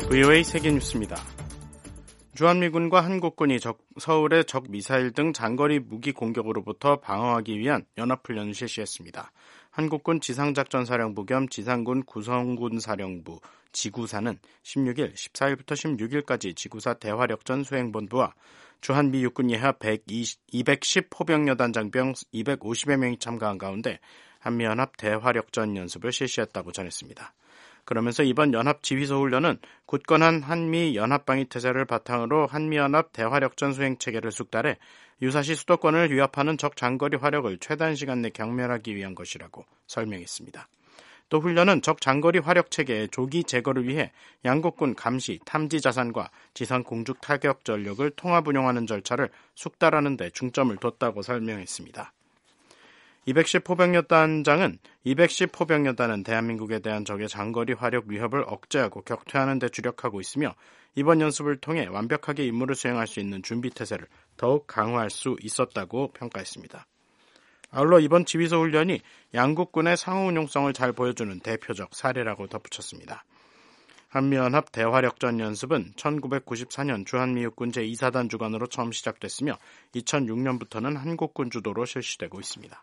VOA 세계뉴스입니다. 주한미군과 한국군이 서울의 적 미사일 등 장거리 무기 공격으로부터 방어하기 위한 연합훈련을 실시했습니다. 한국군 지상작전사령부 겸 지상군 구성군사령부 지구사는 16일, 14일부터 16일까지 지구사 대화력전 수행본부와 주한미 육군 예하 210 포병여단 장병 250여 명이 참가한 가운데 한미연합 대화력전 연습을 실시했다고 전했습니다. 그러면서 이번 연합 지휘소 훈련은 굳건한 한미 연합방위 태세를 바탕으로 한미연합 대화력전 수행 체계를 숙달해 유사시 수도권을 위협하는 적 장거리 화력을 최단 시간 내 경멸하기 위한 것이라고 설명했습니다. 또 훈련은 적 장거리 화력 체계의 조기 제거를 위해 양국군 감시, 탐지 자산과 지상 공중 타격 전력을 통합 운용하는 절차를 숙달하는 데 중점을 뒀다고 설명했습니다. 210 포병여단장은 210 포병여단은 대한민국에 대한 적의 장거리 화력 위협을 억제하고 격퇴하는 데 주력하고 있으며 이번 연습을 통해 완벽하게 임무를 수행할 수 있는 준비 태세를 더욱 강화할 수 있었다고 평가했습니다. 아울러 이번 지휘소 훈련이 양국군의 상호 운용성을 잘 보여주는 대표적 사례라고 덧붙였습니다. 한미연합 대화력전 연습은 1994년 주한미육군 제2사단 주관으로 처음 시작됐으며 2006년부터는 한국군 주도로 실시되고 있습니다.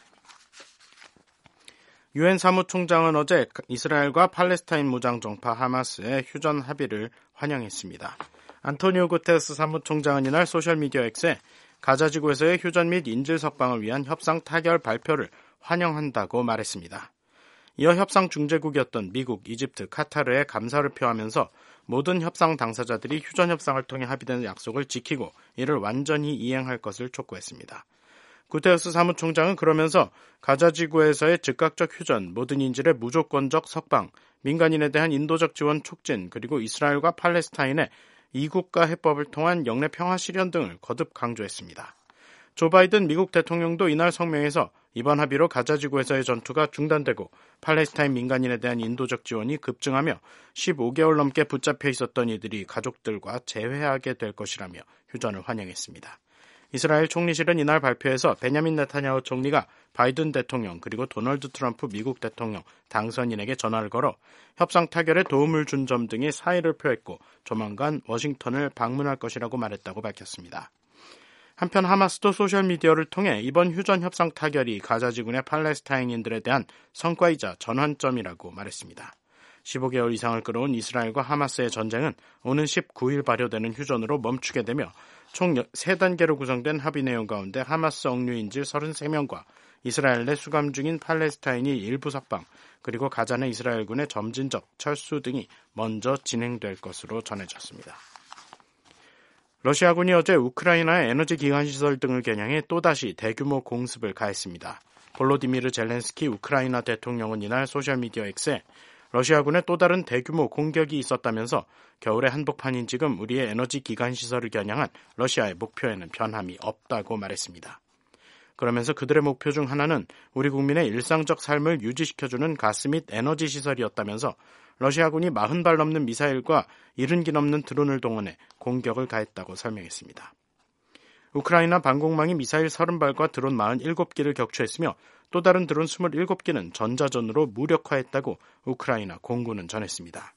유엔 사무총장은 어제 이스라엘과 팔레스타인 무장정파 하마스의 휴전 합의를 환영했습니다. 안토니오 구테르스 사무총장은 이날 소셜미디어 X에 가자 지구에서의 휴전 및 인질 석방을 위한 협상 타결 발표를 환영한다고 말했습니다. 이어 협상 중재국이었던 미국, 이집트, 카타르에 감사를 표하면서 모든 협상 당사자들이 휴전 협상을 통해 합의된 약속을 지키고 이를 완전히 이행할 것을 촉구했습니다. 구테르스 사무총장은 그러면서 가자 지구에서의 즉각적 휴전, 모든 인질의 무조건적 석방, 민간인에 대한 인도적 지원 촉진, 그리고 이스라엘과 팔레스타인의 이국가 해법을 통한 영내 평화 실현 등을 거듭 강조했습니다. 조 바이든 미국 대통령도 이날 성명에서 이번 합의로 가자 지구에서의 전투가 중단되고 팔레스타인 민간인에 대한 인도적 지원이 급증하며 15개월 넘게 붙잡혀 있었던 이들이 가족들과 재회하게 될 것이라며 휴전을 환영했습니다. 이스라엘 총리실은 이날 발표에서 베냐민 네타냐후 총리가 바이든 대통령 그리고 도널드 트럼프 미국 대통령 당선인에게 전화를 걸어 협상 타결에 도움을 준 점 등의 사의를 표했고 조만간 워싱턴을 방문할 것이라고 말했다고 밝혔습니다. 한편 하마스도 소셜미디어를 통해 이번 휴전 협상 타결이 가자 지구의 팔레스타인인들에 대한 성과이자 전환점이라고 말했습니다. 15개월 이상을 끌어온 이스라엘과 하마스의 전쟁은 오는 19일 발효되는 휴전으로 멈추게 되며 총 3단계로 구성된 합의 내용 가운데 하마스 억류인질 33명과 이스라엘 내 수감 중인 팔레스타인이 일부 석방, 그리고 가자 내 이스라엘군의 점진적 철수 등이 먼저 진행될 것으로 전해졌습니다. 러시아군이 어제 우크라이나의 에너지 기관시설 등을 겨냥해 또다시 대규모 공습을 가했습니다. 볼로디미르 젤렌스키 우크라이나 대통령은 이날 소셜미디어 X에 러시아군의 또 다른 대규모 공격이 있었다면서 겨울의 한복판인 지금 우리의 에너지 기관 시설을 겨냥한 러시아의 목표에는 변함이 없다고 말했습니다. 그러면서 그들의 목표 중 하나는 우리 국민의 일상적 삶을 유지시켜주는 가스 및 에너지 시설이었다면서 러시아군이 40발 넘는 미사일과 70기 넘는 드론을 동원해 공격을 가했다고 설명했습니다. 우크라이나 방공망이 미사일 30발과 드론 47기를 격추했으며 또 다른 드론 27기는 전자전으로 무력화했다고 우크라이나 공군은 전했습니다.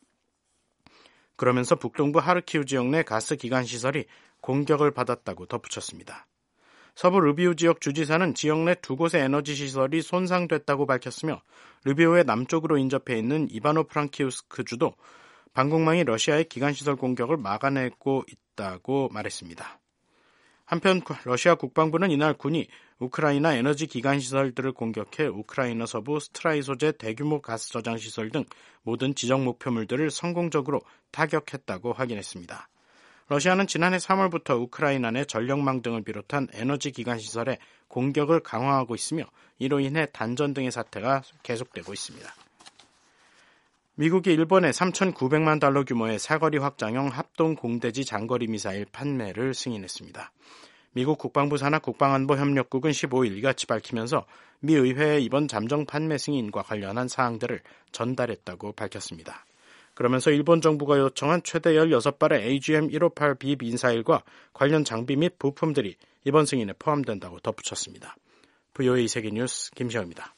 그러면서 북동부 하르키우 지역 내 가스 기관 시설이 공격을 받았다고 덧붙였습니다. 서부 르비우 지역 주지사는 지역 내 2곳의 에너지 시설이 손상됐다고 밝혔으며 르비우의 남쪽으로 인접해 있는 이바노프랑키우스크 주도 방공망이 러시아의 기관 시설 공격을 막아내고 있다고 말했습니다. 한편 러시아 국방부는 이날 군이 우크라이나 에너지 기관 시설들을 공격해 우크라이나 서부 스트라이 소재 대규모 가스 저장 시설 등 모든 지정 목표물들을 성공적으로 타격했다고 확인했습니다. 러시아는 지난해 3월부터 우크라이나 내 전력망 등을 비롯한 에너지 기관 시설에 공격을 강화하고 있으며 이로 인해 단전 등의 사태가 계속되고 있습니다. 미국이 일본에 3,900만 달러 규모의 사거리 확장형 합동 공대지 장거리 미사일 판매를 승인했습니다. 미국 국방부 산하 국방안보협력국은 15일 이같이 밝히면서 미 의회에 이번 잠정 판매 승인과 관련한 사항들을 전달했다고 밝혔습니다. 그러면서 일본 정부가 요청한 최대 16발의 AGM-158B 미사일과 관련 장비 및 부품들이 이번 승인에 포함된다고 덧붙였습니다. VOA 세계뉴스 김시영입니다.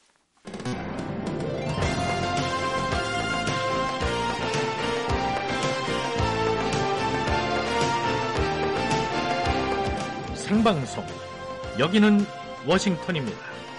생방송. 여기는 워싱턴입니다.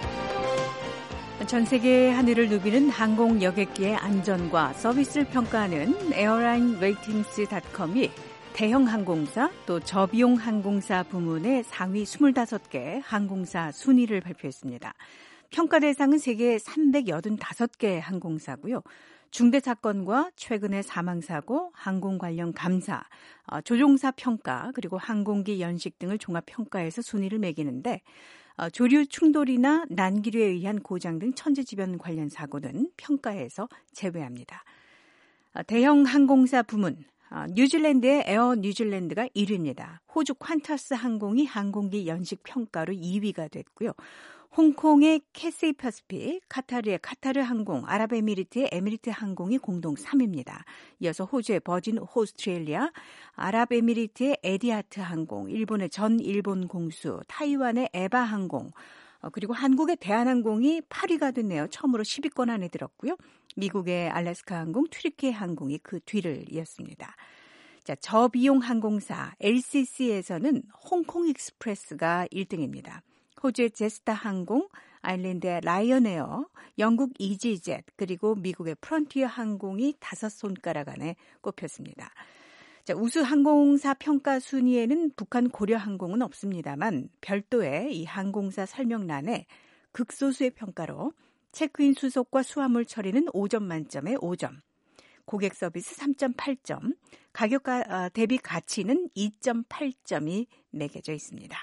전 세계 하늘을 누비는 항공 여객기의 안전과 서비스를 평가하는 airlineratings.com이 대형 항공사 또 저비용 항공사 부문의 상위 25개 항공사 순위를 발표했습니다. 평가 대상은 세계 385개 항공사고요. 중대 사건과 최근의 사망사고, 항공 관련 감사, 조종사 평가, 그리고 항공기 연식 등을 종합 평가해서 순위를 매기는데 조류 충돌이나 난기류에 의한 고장 등 천재지변 관련 사고는 평가에서 제외합니다. 대형 항공사 부문, 뉴질랜드의 에어 뉴질랜드가 1위입니다. 호주 퀀터스 항공이 항공기 연식 평가로 2위가 됐고요. 홍콩의 캐세이 퍼시픽, 카타르의 카타르 항공, 아랍에미리트의 에미리트 항공이 공동 3위입니다. 이어서 호주의 버진 오스트레일리아, 아랍에미리트의 에디하트 항공, 일본의 전 일본 공수, 타이완의 에바 항공, 그리고 한국의 대한항공이 8위가 됐네요. 처음으로 10위권 안에 들었고요. 미국의 알래스카 항공, 튀르키예 항공이 그 뒤를 이었습니다. 자, 저비용 항공사 LCC에서는 홍콩 익스프레스가 1등입니다. 호주의 제스타 항공, 아일랜드의 라이언에어, 영국 이지젯, 그리고 미국의 프론티어 항공이 5손가락 안에 꼽혔습니다. 자, 우수 항공사 평가 순위에는 북한 고려항공은 없습니다만 별도의 이 항공사 설명란에 극소수의 평가로 체크인 수속과 수화물 처리는 5점 만점에 5점, 고객 서비스 3.8점, 가격 대비 가치는 2.8점이 매겨져 있습니다.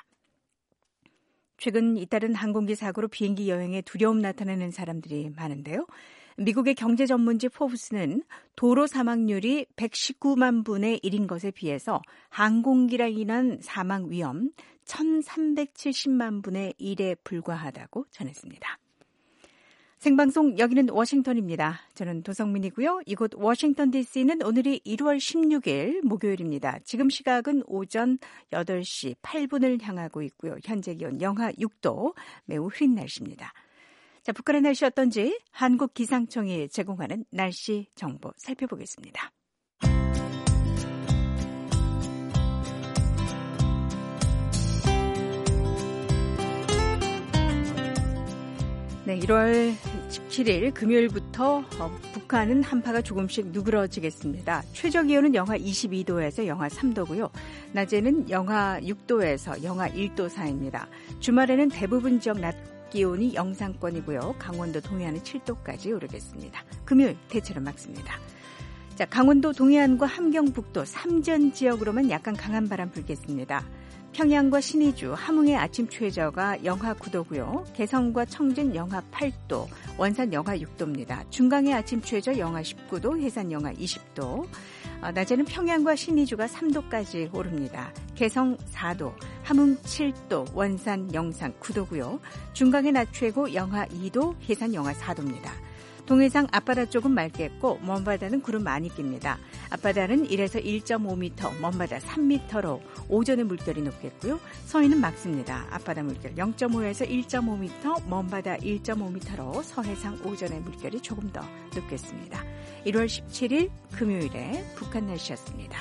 최근 잇따른 항공기 사고로 비행기 여행에 두려움 나타내는 사람들이 많은데요. 미국의 경제 전문지 포브스는 도로 사망률이 119만 분의 1인 것에 비해서 항공기로 인한 사망 위험 1370만 분의 1에 불과하다고 전했습니다. 생방송 여기는 워싱턴입니다. 저는 도성민이고요. 이곳 워싱턴 DC는 오늘이 1월 16일 목요일입니다. 지금 시각은 오전 8시 8분을 향하고 있고요. 현재 기온 영하 6도, 매우 흐린 날씨입니다. 자, 북한의 날씨 어떤지 한국기상청이 제공하는 날씨 정보 살펴보겠습니다. 네, 1월 17일 금요일부터 북한은 한파가 조금씩 누그러지겠습니다. 최저 기온은 영하 22도에서 영하 3도고요. 낮에는 영하 6도에서 영하 1도 사이입니다. 주말에는 대부분 지역 낮 기온이 영상권이고요. 강원도 동해안은 7도까지 오르겠습니다. 금요일 대체로 맑습니다. 자, 강원도 동해안과 함경북도 삼전 지역으로만 약간 강한 바람 불겠습니다. 평양과 신의주, 함흥의 아침 최저가 영하 9도고요. 개성과 청진 영하 8도, 원산 영하 6도입니다. 중강의 아침 최저 영하 19도, 해산 영하 20도. 낮에는 평양과 신의주가 3도까지 오릅니다. 개성 4도, 함흥 7도, 원산 영상 9도고요. 중강의 낮 최고 영하 2도, 해산 영하 4도입니다. 동해상 앞바다 쪽은 맑겠고 먼바다는 구름 많이 낍니다. 앞바다는 1에서 1.5m, 먼바다 3m로 오전에 물결이 높겠고요. 서해는 맑습니다. 앞바다 물결 0.5에서 1.5m, 먼바다 1.5m로 서해상 오전에 물결이 조금 더 높겠습니다. 1월 17일 금요일에 북한 날씨였습니다.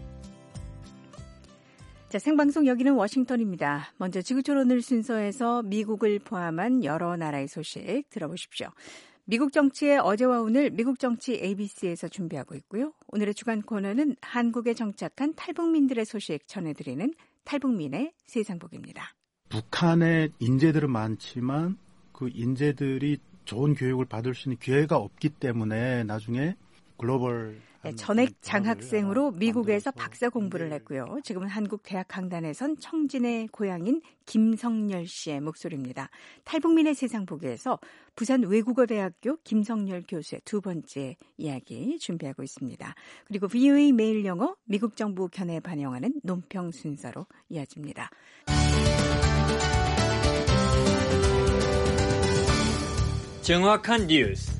자, 생방송 여기는 워싱턴입니다. 먼저 지구촌 오늘 순서에서 미국을 포함한 여러 나라의 소식 들어보십시오. 미국 정치의 어제와 오늘 미국 정치 ABC에서 준비하고 있고요. 오늘의 주간 코너는 한국에 정착한 탈북민들의 소식 전해드리는 탈북민의 세상복입니다. 북한에 인재들은 많지만 그 인재들이 좋은 교육을 받을 수 있는 기회가 없기 때문에 나중에 글로벌 전액 장학생으로 미국에서 박사 공부를 했고요. 지금은 한국 대학 강단에선 청진의 고향인 김성열 씨의 목소리입니다. 탈북민의 세상 보기에서 부산 외국어대학교 김성열 교수의 두 번째 이야기 준비하고 있습니다. 그리고 VOA 매일 영어 미국 정부 견해 반영하는 논평 순서로 이어집니다. 정확한 뉴스,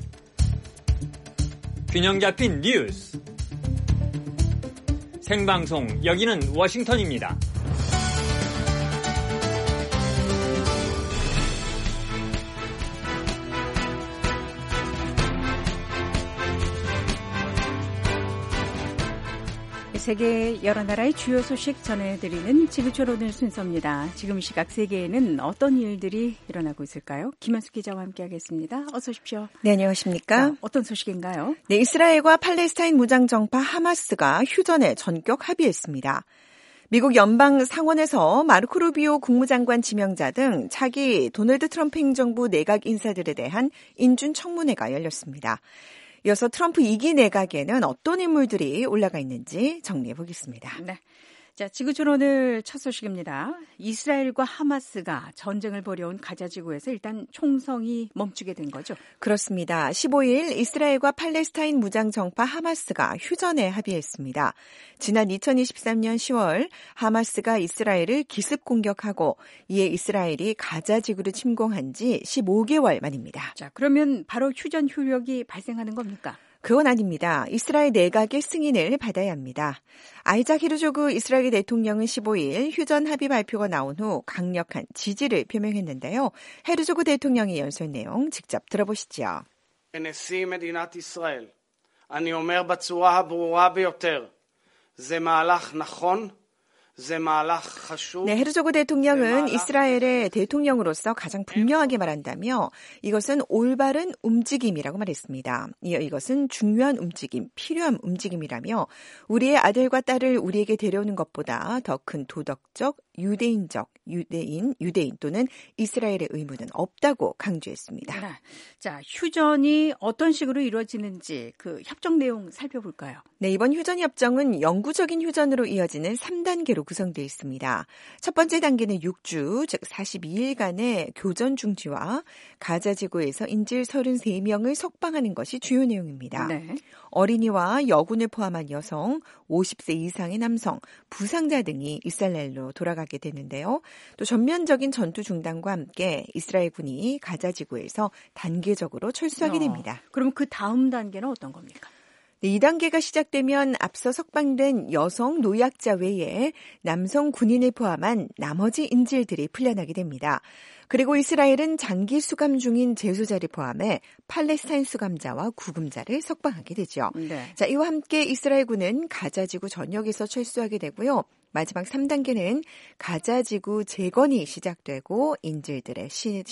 균형 잡힌 뉴스, 생방송 여기는 워싱턴입니다. 세계 여러 나라의 주요 소식 전해드리는 지구촌 오늘 순서입니다. 지금 시각 세계에는 어떤 일들이 일어나고 있을까요? 김현수 기자와 함께하겠습니다. 어서 오십시오. 네, 안녕하십니까? 자, 어떤 소식인가요? 네, 이스라엘과 팔레스타인 무장정파 하마스가 휴전에 전격 합의했습니다. 미국 연방 상원에서 마르코 루비오 국무장관 지명자 등 차기 도널드 트럼프 행정부 내각 인사들에 대한 인준 청문회가 열렸습니다. 이어서 트럼프 2기 내각에는 어떤 인물들이 올라가 있는지 정리해 보겠습니다. 네. 자, 지구촌 오늘 첫 소식입니다. 이스라엘과 하마스가 전쟁을 벌여온 가자 지구에서 일단 총성이 멈추게 된 거죠. 그렇습니다. 15일 이스라엘과 팔레스타인 무장정파 하마스가 휴전에 합의했습니다. 지난 2023년 10월 하마스가 이스라엘을 기습 공격하고 이에 이스라엘이 가자 지구를 침공한 지 15개월 만입니다. 자, 그러면 바로 휴전 효력이 발생하는 겁니까? 그건 아닙니다. 이스라엘 내각의 승인을 받아야 합니다. 아이작 헤르조그 이스라엘 대통령은 15일 휴전 합의 발표가 나온 후 강력한 지지를 표명했는데요. 헤르조그 대통령의 연설 내용 직접 들어보시죠. נשיא מדינת ישראל, אני אומר בצורה הברורה ביותר, זה מהלך נכון, זה מהלך חשוב. 네, 헤르조그 대통령은 이스라엘의 대통령으로서 가장 분명하게 말한다며 이것은 올바른 움직임이라고 말했습니다. 이것은 중요한 움직임, 필요한 움직임이라며 우리의 아들과 딸을 우리에게 데려오는 것보다 더 큰 도덕적, 유대인 또는 이스라엘의 의무는 없다고 강조했습니다. 네. 자, 휴전이 어떤 식으로 이루어지는지 그 협정 내용 살펴볼까요? 네, 이번 휴전 협정은 영구적인 휴전으로 이어지는 3단계로 구성되어 있습니다. 첫 번째 단계는 6주, 즉 42일간의 교전 중지와 가자 지구에서 인질 33명을 석방하는 것이 주요 내용입니다. 네. 어린이와 여군을 포함한 여성, 50세 이상의 남성, 부상자 등이 이스라엘로 돌아가게 되는데요. 또 전면적인 전투 중단과 함께 이스라엘군이 가자 지구에서 단계적으로 철수하게 됩니다. 그럼 그 다음 단계는 어떤 겁니까? 네, 2단계가 시작되면 앞서 석방된 여성 노약자 외에 남성 군인을 포함한 나머지 인질들이 풀려나게 됩니다. 그리고 이스라엘은 장기 수감 중인 재소자를 포함해 팔레스타인 수감자와 구금자를 석방하게 되죠. 네. 자, 이와 함께 이스라엘군은 가자지구 전역에서 철수하게 되고요. 마지막 3단계는 가자지구 재건이 시작되고 인질들의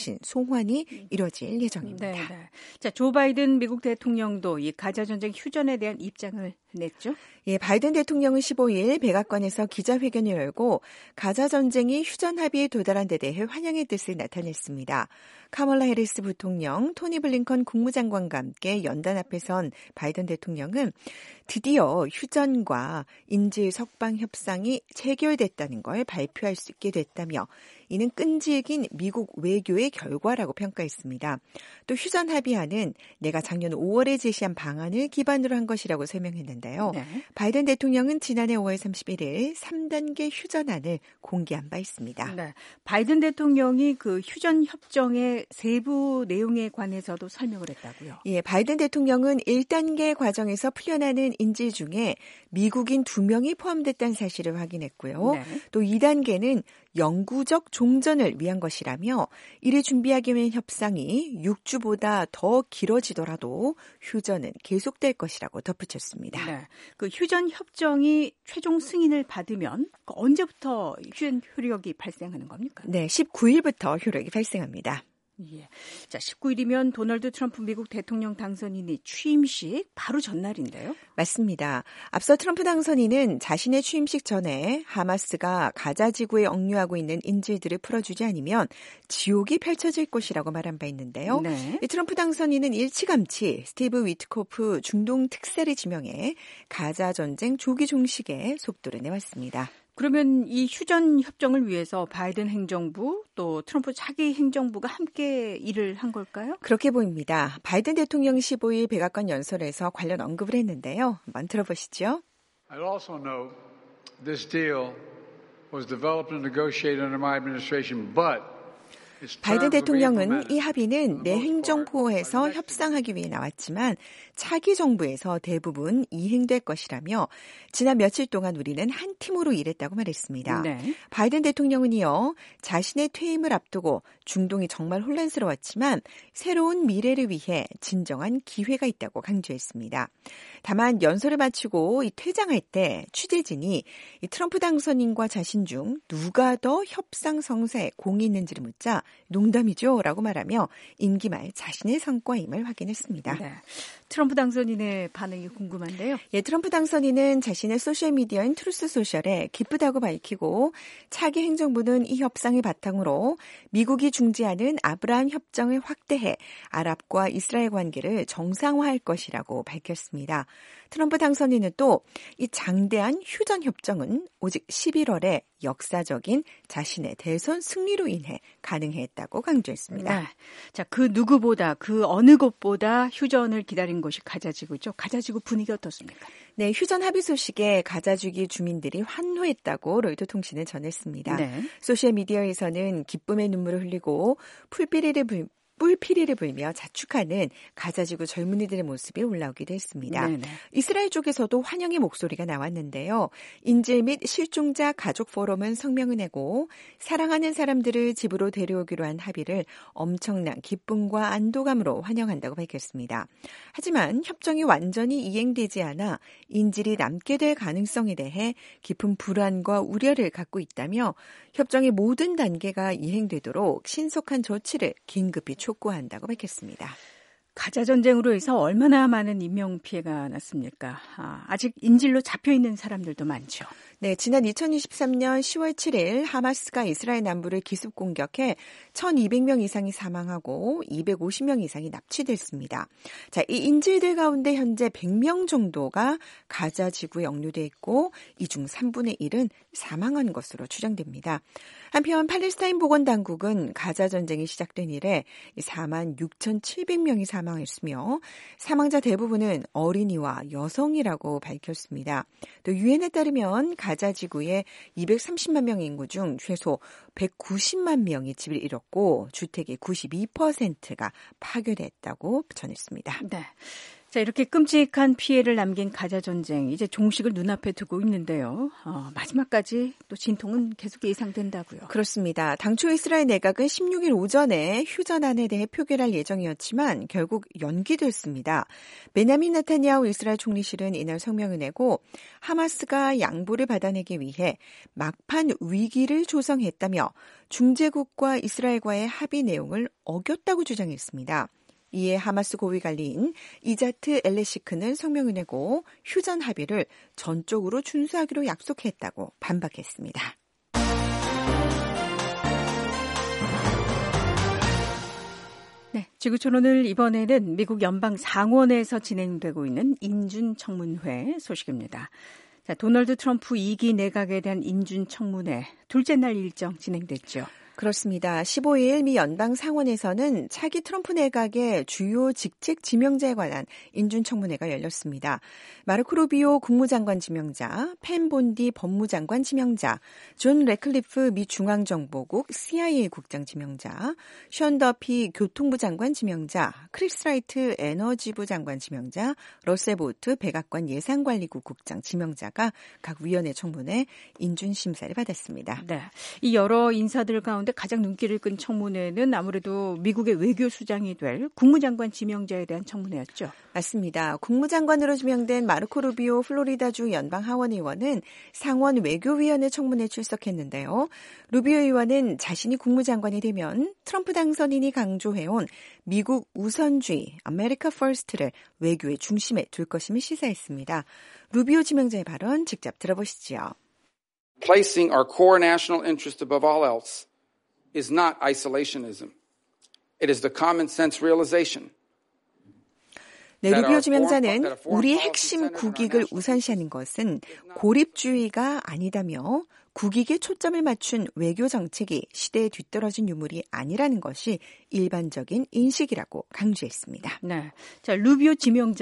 송환이 이뤄질 예정입니다. 네, 네. 자, 조 바이든 미국 대통령도 이 가자 전쟁 휴전에 대한 입장을 냈죠? 예, 바이든 대통령은 15일 백악관에서 기자회견을 열고 가자 전쟁이 휴전 합의에 도달한 데 대해 환영의 뜻을 나타냈습니다. 카멀라 해리스 부통령, 토니 블링컨 국무장관과 함께 연단 앞에 선 바이든 대통령은 드디어 휴전과 인질 석방 협상이 체결됐다는 걸 발표할 수 있게 됐다며 이는 끈질긴 미국 외교의 결과라고 평가했습니다. 또 휴전 합의안은 내가 작년 5월에 제시한 방안을 기반으로 한 것이라고 설명했는데요. 네. 바이든 대통령은 지난해 5월 31일 3단계 휴전안을 공개한 바 있습니다. 네. 바이든 대통령이 그 휴전 협정의 세부 내용에 관해서도 설명을 했다고요. 예, 바이든 대통령은 1단계 과정에서 풀려나는 인질 중에 미국인 2명이 포함됐다는 사실을 확인했고요. 네. 또 2단계는 영구적 종전을 위한 것이라며 이를 준비하기 위한 협상이 6주보다 더 길어지더라도 휴전은 계속될 것이라고 덧붙였습니다. 네. 그 휴전 협정이 최종 승인을 받으면 언제부터 휴전 효력이 발생하는 겁니까? 네, 19일부터 효력이 발생합니다. 예. 자, 19일이면 도널드 트럼프 미국 대통령 당선인이 취임식 바로 전날인데요. 맞습니다. 앞서 트럼프 당선인은 자신의 취임식 전에 하마스가 가자 지구에 억류하고 있는 인질들을 풀어주지 않으면 지옥이 펼쳐질 것이라고 말한 바 있는데요. 네. 이 트럼프 당선인은 일찌감치 스티브 위트코프 중동 특사를 지명해 가자 전쟁 조기 종식에 속도를 내왔습니다. 그러면 이 휴전 협정을 위해서 바이든 행정부 또 트럼프 차기 행정부가 함께 일을 한 걸까요? 그렇게 보입니다. 바이든 대통령이 15일 백악관 연설에서 관련 언급을 했는데요. 한번 들어보시죠. I also know this deal was developed and negotiated under my administration, but 바이든 대통령은 이 합의는 내 행정부에서 협상하기 위해 나왔지만 차기 정부에서 대부분 이행될 것이라며 지난 며칠 동안 우리는 한 팀으로 일했다고 말했습니다. 네. 바이든 대통령은요, 자신의 퇴임을 앞두고 중동이 정말 혼란스러웠지만 새로운 미래를 위해 진정한 기회가 있다고 강조했습니다. 다만 연설을 마치고 퇴장할 때 취재진이 이 트럼프 당선인과 자신 중 누가 더 협상 성사에 공이 있는지를 묻자 농담이죠 라고 말하며 임기 말 자신의 성과임을 확인했습니다. 네. 트럼프 당선인의 반응이 궁금한데요. 예, 트럼프 당선인은 자신의 소셜미디어인 트루스 소셜에 기쁘다고 밝히고 차기 행정부는 이 협상을 바탕으로 미국이 중재하는 아브라함 협정을 확대해 아랍과 이스라엘 관계를 정상화할 것이라고 밝혔습니다. 트럼프 당선인은 또 이 장대한 휴전 협정은 오직 11월에 역사적인 자신의 대선 승리로 인해 가능했다고 강조했습니다. 네. 자, 그 누구보다 그 어느 곳보다 휴전을 기다린 것이 가자지구죠. 가자지구 분위기 어떻습니까? 네, 휴전 합의 소식에 가자지구 주민들이 환호했다고 로이터 통신은 전했습니다. 네. 소셜미디어에서는 기쁨의 눈물을 흘리고 뿔피리를 불며 자축하는 가자지구 젊은이들의 모습이 올라오기도 했습니다. 네네. 이스라엘 쪽에서도 환영의 목소리가 나왔는데요. 인질 및 실종자 가족 포럼은 성명을 내고 사랑하는 사람들을 집으로 데려오기로 한 합의를 엄청난 기쁨과 안도감으로 환영한다고 밝혔습니다. 하지만 협정이 완전히 이행되지 않아 인질이 남게 될 가능성에 대해 깊은 불안과 우려를 갖고 있다며 협정의 모든 단계가 이행되도록 신속한 조치를 긴급히 촉구한다고 밝혔습니다. 가자 전쟁으로 해서 얼마나 많은 인명피해가 났습니까? 아직 인질로 잡혀있는 사람들도 많죠. 네, 지난 2023년 10월 7일 하마스가 이스라엘 남부를 기습 공격해 1,200명 이상이 사망하고 250명 이상이 납치됐습니다. 자, 이 인질들 가운데 현재 100명 정도가 가자 지구에 억류돼 있고 이 중 3분의 1은 사망한 것으로 추정됩니다. 한편 팔레스타인 보건당국은 가자 전쟁이 시작된 이래 46,700명이 사망했으며 사망자 대부분은 어린이와 여성이라고 밝혔습니다. 또 유엔에 따르면 가자 지구의 230만 명 인구 중 최소 190만 명이 집을 잃었고 주택의 92%가 파괴됐다고 전했습니다. 네. 자, 이렇게 끔찍한 피해를 남긴 가자 전쟁, 이제 종식을 눈앞에 두고 있는데요. 마지막까지 또 진통은 계속 예상된다고요. 그렇습니다. 당초 이스라엘 내각은 16일 오전에 휴전안에 대해 표결할 예정이었지만 결국 연기됐습니다. 베냐민 네타냐후 이스라엘 총리실은 이날 성명을 내고 하마스가 양보를 받아내기 위해 막판 위기를 조성했다며 중재국과 이스라엘과의 합의 내용을 어겼다고 주장했습니다. 이에 하마스 고위관리인 이자트 엘레시크는 성명을 내고 휴전 합의를 전적으로 준수하기로 약속했다고 반박했습니다. 네, 지구촌오늘 이번에는 미국 연방 상원에서 진행되고 있는 인준청문회 소식입니다. 자, 도널드 트럼프 2기 내각에 대한 인준청문회 둘째 날 일정 진행됐죠. 그렇습니다. 15일 미 연방 상원에서는 차기 트럼프 내각의 주요 직책 지명자에 관한 인준청문회가 열렸습니다. 마르코 루비오 국무장관 지명자, 펜 본디 법무장관 지명자, 존 래클리프 미 중앙정보국 CIA 국장 지명자, 션 더피 교통부 장관 지명자, 크리스 라이트 에너지부 장관 지명자, 러셀 보트 백악관 예산관리국 국장 지명자가 각 위원회 청문회 인준심사를 받았습니다. 네, 이 여러 인사들 가운데 가장 눈길을 끈 청문회는 아무래도 미국의 외교수장이 될 국무장관 지명자에 대한 청문회였죠. 맞습니다. 국무장관으로 지명된 마르코 루비오 플로리다주 연방하원의원은 상원 외교위원회 청문회에 출석했는데요. 루비오 의원은 자신이 국무장관이 되면 트럼프 당선인이 강조해온 미국 우선주의, 아메리카 퍼스트를 외교의 중심에 둘 것임을 시사했습니다. 루비오 지명자의 발언 직접 들어보시죠. Placing our core national interest above all else is not isolationism. It is the common sense realization. 네, 루비오 지명자는 우리의 핵심 국익을 우선시하는 것은 고립주의가 아니다며 국익에 초점을 맞춘 외교 정책이 시대에 뒤떨어진 유물이 아니라는 것이 일반적인 인식이라고 강조했습니다. 네, 자 루비오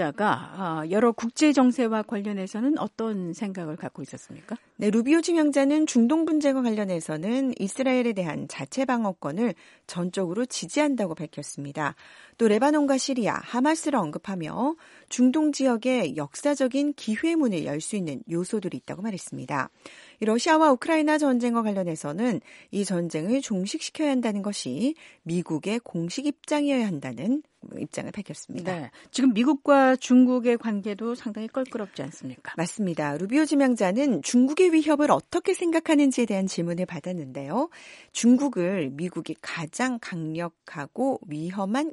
지명자가 여러 국제 정세와 관련해서는 어떤 생각을 갖고 있었습니까? 네, 루비오 지명자는 중동 분쟁과 관련해서는 이스라엘에 대한 자체 방어권을 전적으로 지지한다고 밝혔습니다. 또 레바논과 시리아, 하마스를 언급하며 중동 지역에 역사적인 기회문을 열 수 있는 요소들이 있다고 말했습니다. 러시아와 우크라이나 전쟁과 관련해서는 이 전쟁을 종식시켜야 한다는 것이 미국의 공식 입장이어야 한다는 입장을 밝혔습니다. 네, 지금 미국과 중국의 관계도 상당히 껄끄럽지 않습니까? 맞습니다. 루비오 지명자는 중국의 위협을 어떻게 생각하는지에 대한 질문을 받았는데요. 중국을 미국이 가장 강력하고 위험한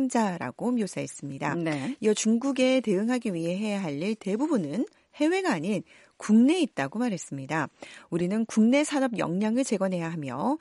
경쟁자라고 묘사했습니다. 네. 이어 중국에 대응하기 위해 해야 할 일 대부분은 해외가 아닌 국내에 있다고 말했습니다. 우리는 국내 산업 역량을 재건해야 하며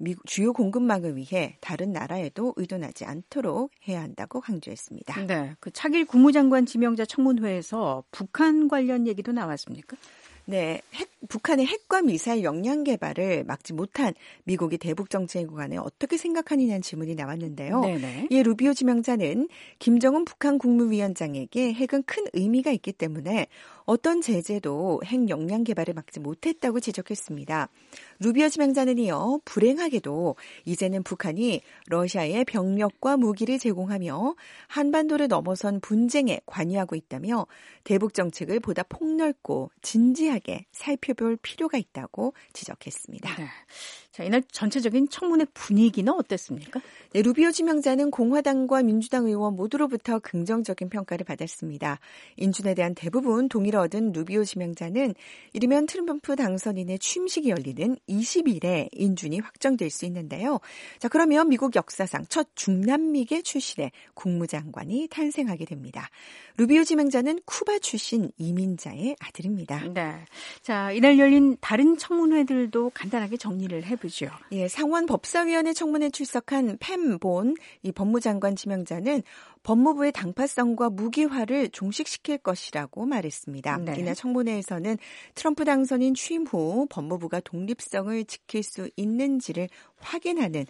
주요 공급망을 위해 다른 나라에도 의존하지 않도록 해야 한다고 강조했습니다. 네, 그 차길 국무장관 지명자 청문회에서 북한 관련 얘기도 나왔습니까? 네, 북한의 핵과 미사일 역량 개발을 막지 못한 미국이 대북 정책에 관해 어떻게 생각하느냐는 질문이 나왔는데요. 네네. 이에 루비오 지명자는 김정은 북한 국무위원장에게 핵은 큰 의미가 있기 때문에 어떤 제재도 핵 역량 개발을 막지 못했다고 지적했습니다. 루비오 지명자는 이어 불행하게도 이제는 북한이 러시아에 병력과 무기를 제공하며 한반도를 넘어선 분쟁에 관여하고 있다며 대북 정책을 보다 폭넓고 진지하게 살펴볼 필요가 있다고 지적했습니다. 네. 자, 이날 전체적인 청문회 분위기는 어땠습니까? 네, 루비오 지명자는 공화당과 민주당 의원 모두로부터 긍정적인 평가를 받았습니다. 인준에 대한 대부분 동의를 얻은 루비오 지명자는 이르면 트럼프 당선인의 취임식이 열리는 20일에 인준이 확정될 수 있는데요. 자, 그러면 미국 역사상 첫 중남미계 출신의 국무장관이 탄생하게 됩니다. 루비오 지명자는 쿠바 출신 이민자의 아들입니다. 네. 자, 이날 열린 다른 청문회들도 간단하게 정리를 해보죠. 예, 상원 법사위원회 청문회 출석한 팸 본 이 법무장관 지명자는 법무부의 당파성과 무기화를 종식시킬 것이라고 말했습니다. 네. 이날 청문회에서는 트럼프 당선인 취임 후 법무부가 독립성을 지킬 수 있는지를 확인하는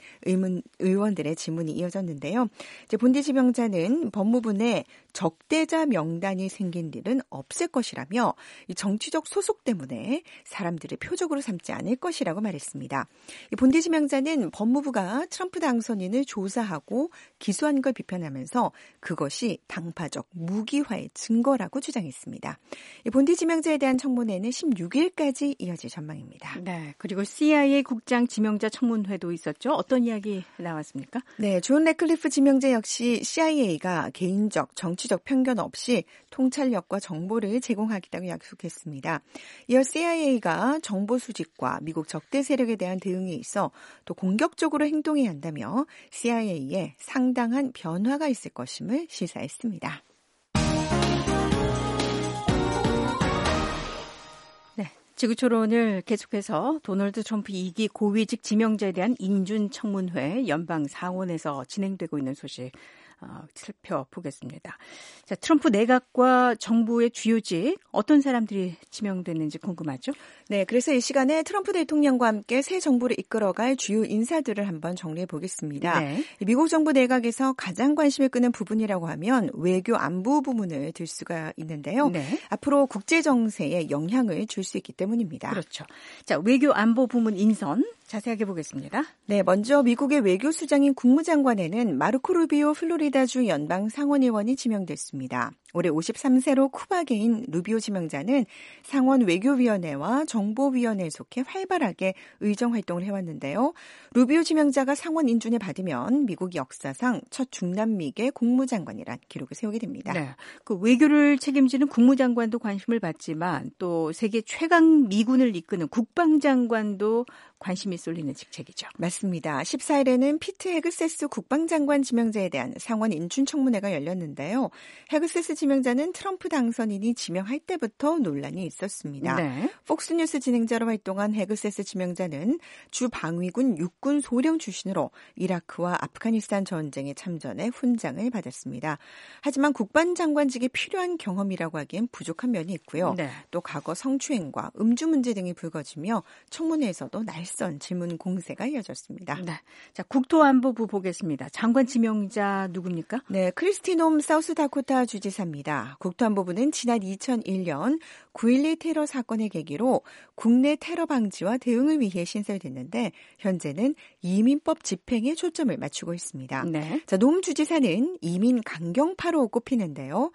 의원들의 질문이 이어졌는데요. 이제 본디 지명자는 법무부 내 적대자 명단이 생긴 일은 없을 것이라며 이 정치적 소속 때문에 사람들을 표적으로 삼지 않을 것이라고 말했습니다. 이 본디 지명자는 법무부가 트럼프 당선인을 조사하고 기소한 걸 비판하면서 그것이 당파적 무기화의 증거라고 주장했습니다. 이 본디 지명자에 대한 청문회는 16일까지 이어질 전망입니다. 네, 그리고 CIA 국장 지명자 청문회도 있었죠. 어떤 이야기 나왔습니까? 네, 존 래클리프 지명자 역시 CIA가 개인적, 정치적 편견 없이 통찰력과 정보를 제공하겠다고 약속했습니다. 이어 CIA가 정보 수집과 미국 적대 세력에 대한 대응에 있어 또 공격적으로 행동해야 한다며 CIA에 상당한 변화가 있을 것임을 시사했습니다. 네, 지구촌론을 계속해서 도널드 트럼프 2기 고위직 지명자에 대한 인준 청문회 연방 상원에서 진행되고 있는 소식 살펴보겠습니다. 자, 트럼프 내각과 정부의 주요직 어떤 사람들이 지명됐는지 궁금하죠? 네, 그래서 이 시간에 트럼프 대통령과 함께 새 정부를 이끌어갈 주요 인사들을 한번 정리해 보겠습니다. 네. 미국 정부 내각에서 가장 관심을 끄는 부분이라고 하면 외교 안보 부문을 들 수가 있는데요. 네. 앞으로 국제 정세에 영향을 줄 수 있기 때문입니다. 그렇죠. 자, 외교 안보 부문 인선 자세하게 보겠습니다. 네, 먼저 미국의 외교수장인 국무장관에는 마르코 루비오 플로리다주 연방 상원의원이 지명됐습니다. 올해 53세로 쿠바계인 루비오 지명자는 상원 외교위원회와 정보위원회에 속해 활발하게 의정활동을 해왔는데요. 루비오 지명자가 상원 인준을 받으면 미국 역사상 첫 중남미계 국무장관이란 기록을 세우게 됩니다. 네, 그 외교를 책임지는 국무장관도 관심을 받지만 또 세계 최강 미군을 이끄는 국방장관도 관심이 쏠리는 직책이죠. 맞습니다. 14일에는 피트 헤그세스 국방장관 지명자에 대한 상원 인준청문회가 열렸는데요. 헤그세스 지명자는 트럼프 당선인이 지명할 때부터 논란이 있었습니다. 네. 폭스뉴스 진행자로 활동한 헤그세스 지명자는 주 방위군 육군 소령 출신으로 이라크와 아프가니스탄 전쟁에 참전해 훈장을 받았습니다. 하지만 국방장관직에 필요한 경험이라고 하기엔 부족한 면이 있고요. 네. 또 과거 성추행과 음주 문제 등이 불거지며 청문회에서도 날선 질문 공세가 이어졌습니다. 네. 자, 국토안보부 보겠습니다. 장관 지명자 누굽니까? 네, 크리스티 놈 사우스다코타 주지사입니다. 국토안보부는 지난 2001년 9.12 테러 사건의 계기로 국내 테러 방지와 대응을 위해 신설됐는데 현재는 이민법 집행에 초점을 맞추고 있습니다. 네. 자, 놈 주지사는 이민 강경파로 꼽히는데요.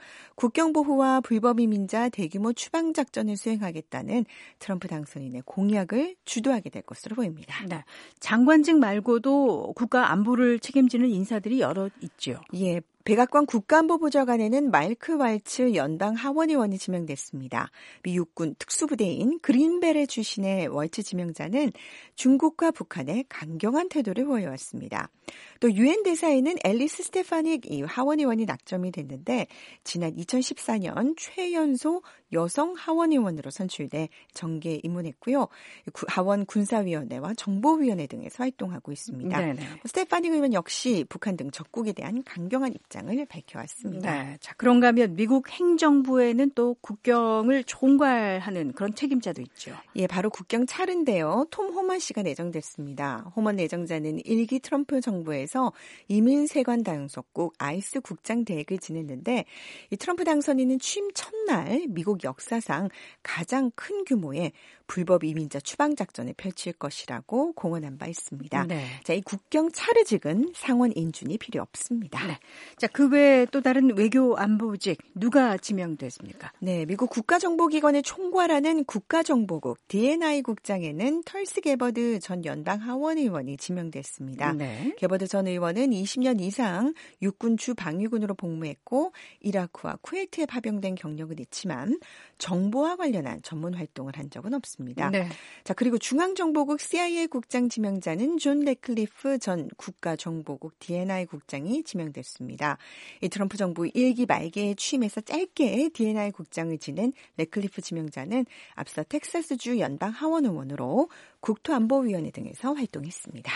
국경보호와 불법 이민자 대규모 추방 작전을 수행하겠다는 트럼프 당선인의 공약을 주도하게 될 것으로 보입니다. 네. 장관직 말고도 국가 안보를 책임지는 인사들이 여러 있죠. 예. 백악관 국가안보보좌관에는 마이크 왈츠 연방 하원의원이 지명됐습니다. 미 육군 특수부대인 그린베레 출신의 왈츠 지명자는 중국과 북한에 강경한 태도를 보여왔습니다. 또 유엔 대사에는 앨리스 스테파닉 하원의원이 낙점이 됐는데 지난 2014년 최연소 여성 하원의원으로 선출돼 정계에 입문했고요. 하원 군사위원회와 정보위원회 등에서 활동하고 있습니다. 네네. 스테파닉 의원 역시 북한 등 적국에 대한 강경한 입장을 밝혀왔습니다. 네. 자, 그런가 하면 미국 행정부에는 또 국경을 총괄하는 그런 책임자도 있죠. 예, 바로 국경 차르인데요. 톰 호먼 씨가 내정됐습니다. 호먼 내정자는 1기 트럼프 정부에서 이민세관 당속국 아이스 국장 대행을 지냈는데 이 트럼프 당선인은 취임 첫날 미국 역사상 가장 큰 규모의 불법 이민자 추방 작전을 펼칠 것이라고 공언한 바 있습니다. 네. 자, 이 국경 차르직은 상원 인준이 필요 없습니다. 네. 자, 그 외에 또 다른 외교 안보직 누가 지명됐습니까? 네, 미국 국가정보기관의 총괄하는 국가정보국 DNI 국장에는 털스 게버드 전 연방 하원의원이 지명됐습니다. 네. 게버드 전 의원은 20년 이상 육군 주방위군으로 복무했고 이라크와 쿠웨이트에 파병된 경력은 있지만 정보와 관련한 전문 활동을 한 적은 없습니다. 네. 자, 그리고 중앙정보국 CIA 국장 지명자는 존 레클리프 전 국가정보국 DNI 국장이 지명됐습니다. 이 트럼프 정부 1기 말기에 취임해서 짧게 DNI 국장을 지낸 레클리프 지명자는 앞서 텍사스주 연방 하원 의원으로 국토안보위원회 등에서 활동했습니다.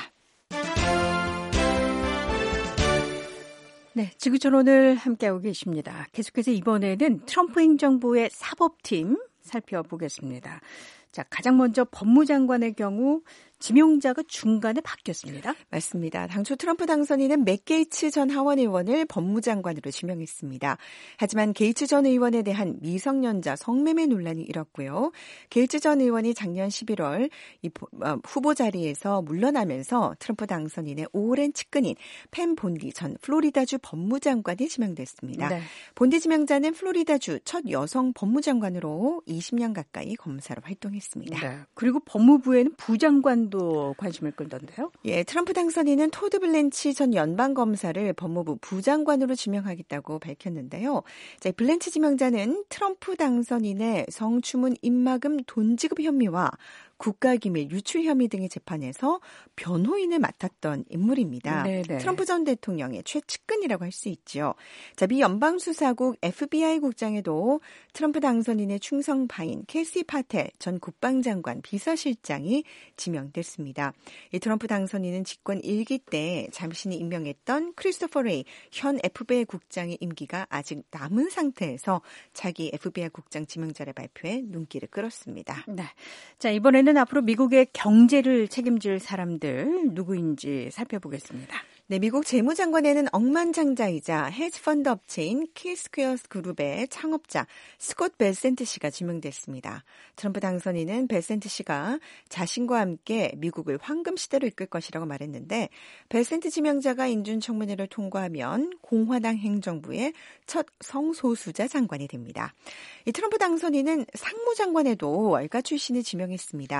네, 지구촌 오늘 함께하고 계십니다. 계속해서 이번에는 트럼프 행정부의 사법팀 살펴보겠습니다. 자, 가장 먼저 법무장관의 경우 지명자가 중간에 바뀌었습니다. 맞습니다. 당초 트럼프 당선인은 맥 게이츠 전 하원의원을 법무장관으로 지명했습니다. 하지만 게이츠 전 의원에 대한 미성년자 성매매 논란이 일었고요. 게이츠 전 의원이 작년 11월 이 후보 자리에서 물러나면서 트럼프 당선인의 오랜 측근인 펜 본디 전 플로리다주 법무장관이 지명됐습니다. 네. 본디 지명자는 플로리다주 첫 여성 법무장관으로 20년 가까이 검사로 활동했습니다. 네. 그리고 법무부에는 부장관 도 관심을 끌던데요. 예, 트럼프 당선인은 토드 블렌치 전 연방검사를 법무부 부장관으로 지명하겠다고 밝혔는데요. 자, 블렌치 지명자는 트럼프 당선인의 성추문 입막음 돈 지급 혐의와 국가기밀 유출 혐의 등의 재판에서 변호인을 맡았던 인물입니다. 네네. 트럼프 전 대통령의 최측근이라고 할 수 있죠. 자, 미 연방수사국 FBI 국장에도 트럼프 당선인의 충성파인 캐시 파텔 전 국방장관 비서실장이 지명됐습니다. 이 트럼프 당선인은 집권 1기 때 자신이 임명했던 크리스토퍼 레이 현 FBI 국장의 임기가 아직 남은 상태에서 자기 FBI 국장 지명자를 발표해 눈길을 끌었습니다. 네. 자, 이번에는 앞으로 미국의 경제를 책임질 사람들 누구인지 살펴보겠습니다. 네, 미국 재무장관에는 억만장자이자 헤지펀드 업체인 키스퀘어스 그룹의 창업자 스콧 벨센트 씨가 지명됐습니다. 트럼프 당선인은 벨센트 씨가 자신과 함께 미국을 황금 시대로 이끌 것이라고 말했는데 벨센트 지명자가 인준청문회를 통과하면 공화당 행정부의 첫 성소수자 장관이 됩니다. 이 트럼프 당선인은 상무장관에도 월가 출신을 지명했습니다.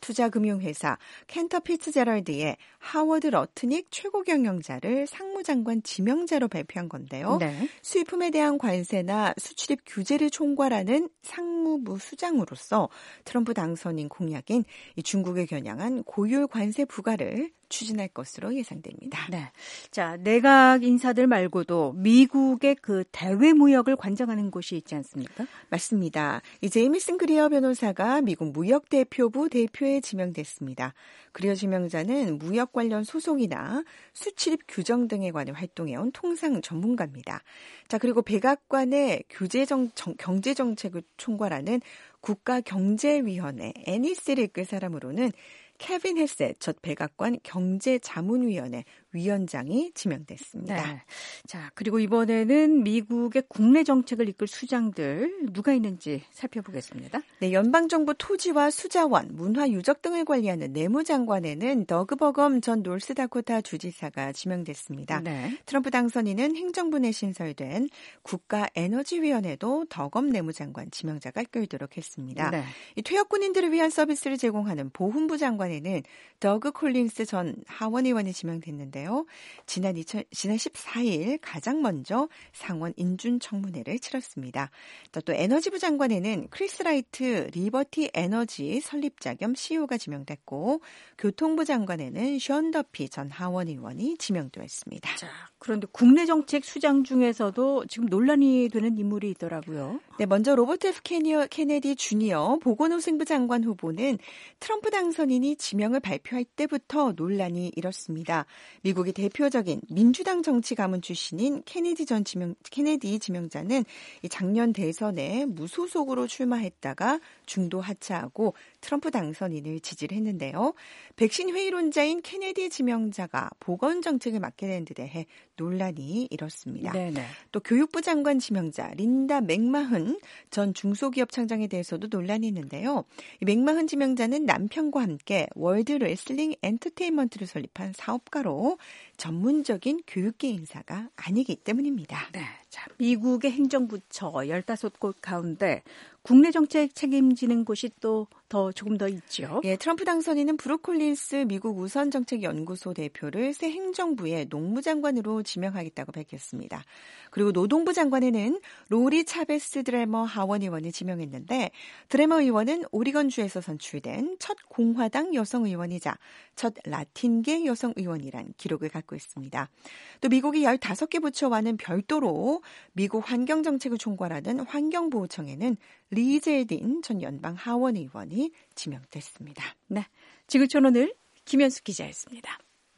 투자금융회사 캔터 피츠제럴드의 하워드 러트닉 최고경영자를 상무장관 지명자로 발표한 건데요. 네. 수입품에 대한 관세나 수출입 규제를 총괄하는 상무부 수장으로서 트럼프 당선인 공약인 이 중국에 겨냥한 고율 관세 부과를 추진할 것으로 예상됩니다. 네. 자, 내각 인사들 말고도 미국의 그 대외 무역을 관장하는 곳이 있지 않습니까? 맞습니다. 이 제이미슨 그리어 변호사가 미국 무역대표부 대표에 지명됐습니다. 그리어 지명자는 무역 관련 소송이나 수출입 규정 등에 관해 활동해온 통상 전문가입니다. 자, 그리고 백악관의 경제정책을 총괄하는 국가경제위원회 NEC를 이끌 사람으로는 케빈 헤셋 전 백악관 경제자문위원회 위원장이 지명됐습니다. 네. 자, 그리고 이번에는 미국의 국내 정책을 이끌 수장들 누가 있는지 살펴보겠습니다. 네, 연방정부 토지와 수자원, 문화 유적 등을 관리하는 내무장관에는 더그 버검 전 노스다코타 주지사가 지명됐습니다. 네. 트럼프 당선인은 행정부 내 신설된 국가에너지위원회도 더검 내무장관 지명자가 이끌도록 했습니다. 네. 이 퇴역 군인들을 위한 서비스를 제공하는 보훈부 장관에는 더그 콜린스 전 하원 의원이 지명됐는데요. 지난 14일 가장 먼저 상원 인준청문회를 치렀습니다. 또 에너지부 장관에는 크리스 라이트 리버티 에너지 설립자 겸 CEO가 지명됐고 교통부 장관에는 션 더피 전 하원 의원이 지명되었습니다. 자, 그런데 국내 정책 수장 중에서도 지금 논란이 되는 인물이 있더라고요. 네, 먼저 로버트 F. 케네디 주니어 보건노동부 장관 후보는 트럼프 당선인이 지명을 발표할 때부터 논란이 일었습니다. 미국의 대표적인 민주당 정치 가문 출신인 케네디 지명자는 작년 대선에 무소속으로 출마했다가 중도 하차하고 트럼프 당선인을 지지를 했는데요. 백신 회의론자인 케네디 지명자가 보건 정책을 맡게 된 데 대해 논란이 일었습니다. 네네. 또 교육부 장관 지명자 린다 맥마흔 전 중소기업 창장에 대해서도 논란이 있는데요. 이 맥마흔 지명자는 남편과 함께 월드 레슬링 엔터테인먼트를 설립한 사업가로 전문적인 교육계 인사가 아니기 때문입니다. 네. 자, 미국의 행정부처 15곳 가운데 국내 정책 책임지는 곳이 또 조금 더 있죠. 예, 트럼프 당선인은 브룩 콜린스 미국 우선정책연구소 대표를 새 행정부의 농무장관으로 지명하겠다고 밝혔습니다. 그리고 노동부 장관에는 로리 차베스 드레머 하원 의원을 지명했는데 드레머 의원은 오리건주에서 선출된 첫 공화당 여성 의원이자 첫 라틴계 여성 의원이란 기록을 갖고 있습니다. 또 미국의 15개 부처와는 별도로 미국 환경정책을 총괄하는 환경보호청에는 리 제딘 전 연방 하원 의원이 지명됐습니다. 네, 지구촌 오늘 김현숙 기자였습니다.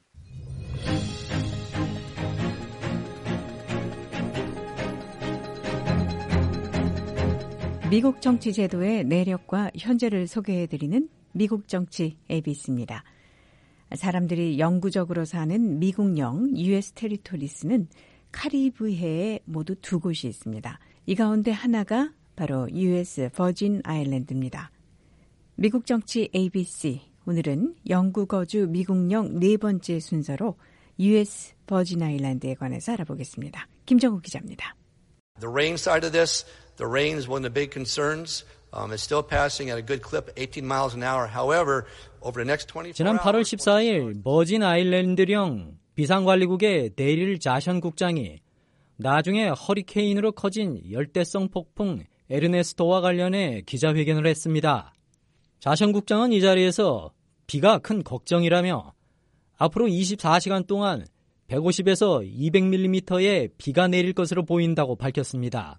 미국 정치 제도의 내력과 현재를 소개해드리는 미국 정치 ABC입니다. 사람들이 영구적으로 사는 미국령 US 테리토리스는 카리브해에 모두 2곳이 있습니다. 이 가운데 하나가 바로 US 버진 아일랜드입니다. 미국 정치 ABC, 오늘은 영구 거주 미국령 4번째 순서로 US 버진 아일랜드에 관해서 알아보겠습니다. 김정우 기자입니다. The rain side of this, the rain is one of the big concerns. It's still passing at a good clip, 18 miles an hour. However, over the next 24 hours... 지난 8월 14일 버진 아일랜드령 비상관리국의 데릴 자션 국장이 나중에 허리케인으로 커진 열대성 폭풍 에르네스토와 관련해 기자회견을 했습니다. 자션 국장은 이 자리에서 비가 큰 걱정이라며 앞으로 24시간 동안 150에서 200mm의 비가 내릴 것으로 보인다고 밝혔습니다.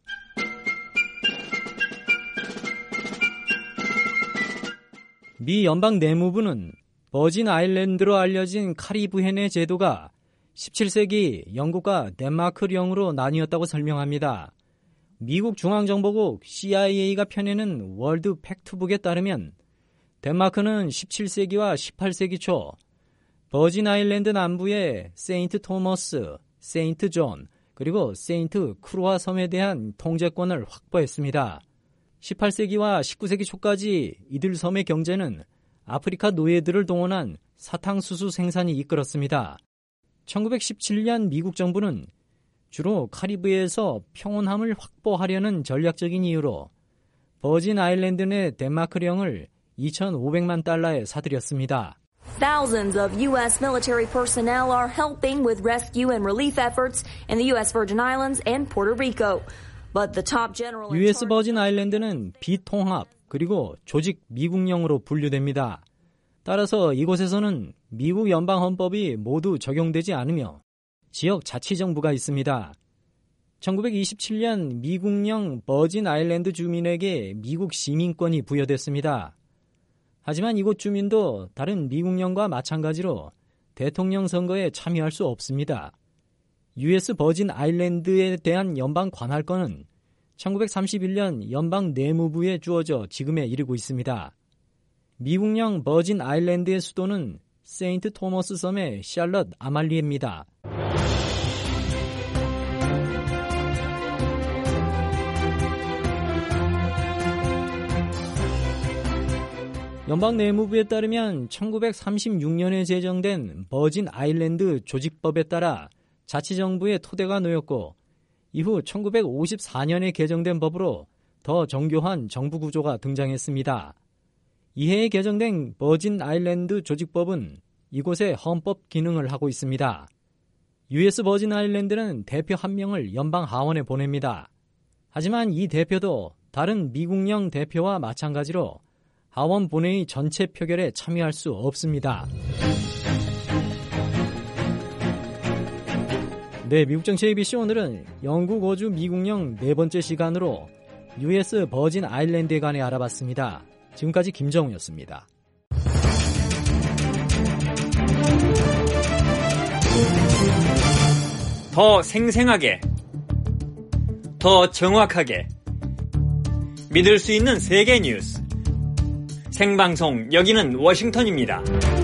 미 연방 내무부는 버진 아일랜드로 알려진 카리브해 내 제도가 17세기 영국과 덴마크령으로 나뉘었다고 설명합니다. 미국 중앙정보국 CIA가 펴내는 월드 팩트북에 따르면 덴마크는 17세기와 18세기 초 버진 아일랜드 남부의 세인트 토머스, 세인트 존, 그리고 세인트 크루아 섬에 대한 통제권을 확보했습니다. 18세기와 19세기 초까지 이들 섬의 경제는 아프리카 노예들을 동원한 사탕수수 생산이 이끌었습니다. 1917년 미국 정부는 주로 카리브해에서 평온함을 확보하려는 전략적인 이유로 버진 아일랜드 내 덴마크령을 2,500만 달러에 사들였습니다. Thousands of U.S. military personnel are helping with rescue and relief efforts in the U.S. Virgin Islands and Puerto Rico. But the top general U.S. 버진 아일랜드는 비통합 그리고 조직 미국령으로 분류됩니다. 따라서 이곳에서는 미국 연방 헌법이 모두 적용되지 않으며 지역 자치정부가 있습니다. 1927년 미국령 버진 아일랜드 주민에게 미국 시민권이 부여됐습니다. 하지만 이곳 주민도 다른 미국령과 마찬가지로 대통령 선거에 참여할 수 없습니다. US 버진 아일랜드에 대한 연방 관할권은 1931년 연방 내무부에 주어져 지금에 이르고 있습니다. 미국령 버진 아일랜드의 수도는 세인트 토머스 섬의 샬럿 아말리에입니다. 연방 내무부에 따르면 1936년에 제정된 버진 아일랜드 조직법에 따라 자치정부의 토대가 놓였고 이후 1954년에 개정된 법으로 더 정교한 정부 구조가 등장했습니다. 이해에 개정된 버진 아일랜드 조직법은 이곳에 헌법 기능을 하고 있습니다. US 버진 아일랜드는 대표 한 명을 연방 하원에 보냅니다. 하지만 이 대표도 다른 미국령 대표와 마찬가지로 하원 본회의 전체 표결에 참여할 수 없습니다. 네, 미국 정치 ABC 오늘은 영국 어주 미국령 네 번째 시간으로 US 버진 아일랜드에 관해 알아봤습니다. 지금까지 김정우였습니다. 더 생생하게, 더 정확하게 믿을 수 있는 세계 뉴스. 생방송 여기는 워싱턴입니다.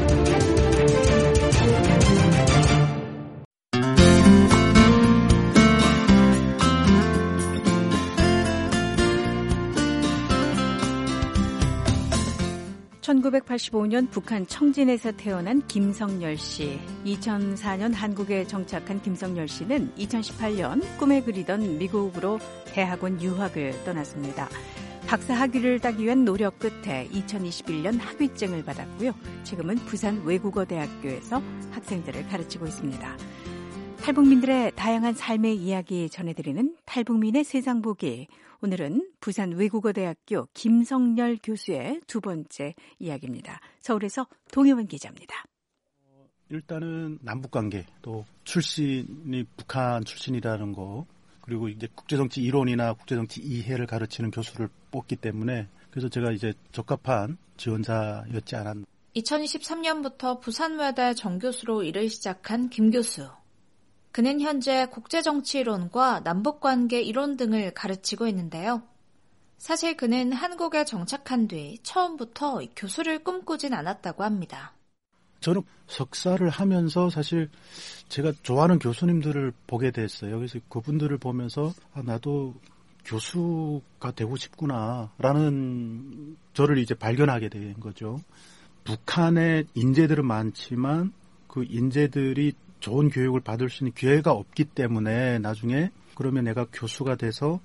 (1985년) 북한 청진에서 태어난 김성열 씨. 2004년 한국에 정착한 김성열 씨는 2018년 꿈에 그리던 미국으로 대학원 유학을 떠났습니다. 박사 학위를 따기 위한 노력 끝에 2021년 학위증을 받았고요. 지금은 부산 외국어대학교에서 학생들을 가르치고 있습니다. 탈북민들의 다양한 삶의 이야기 전해드리는 탈북민의 세상 보기. 오늘은 부산 외국어대학교 김성열 교수의 두 번째 이야기입니다. 서울에서 동혜원 기자입니다. 일단은 남북관계, 또 출신이 북한 출신이라는 거, 그리고 이제 국제정치 이론이나 국제정치 이해를 가르치는 교수를 뽑기 때문에 그래서 제가 이제 적합한 지원자였지 않았나. 2023년부터 부산외대 정교수로 일을 시작한 김 교수. 그는 현재 국제정치이론과 남북관계 이론 등을 가르치고 있는데요. 사실 그는 한국에 정착한 뒤 처음부터 교수를 꿈꾸진 않았다고 합니다. 저는 석사를 하면서 사실 제가 좋아하는 교수님들을 보게 됐어요. 그래서 그분들을 보면서 나도 교수가 되고 싶구나라는 저를 이제 발견하게 된 거죠. 북한에 인재들은 많지만 그 인재들이 좋은 교육을 받을 수 있는 기회가 없기 때문에 나중에 그러면 내가 교수가 돼서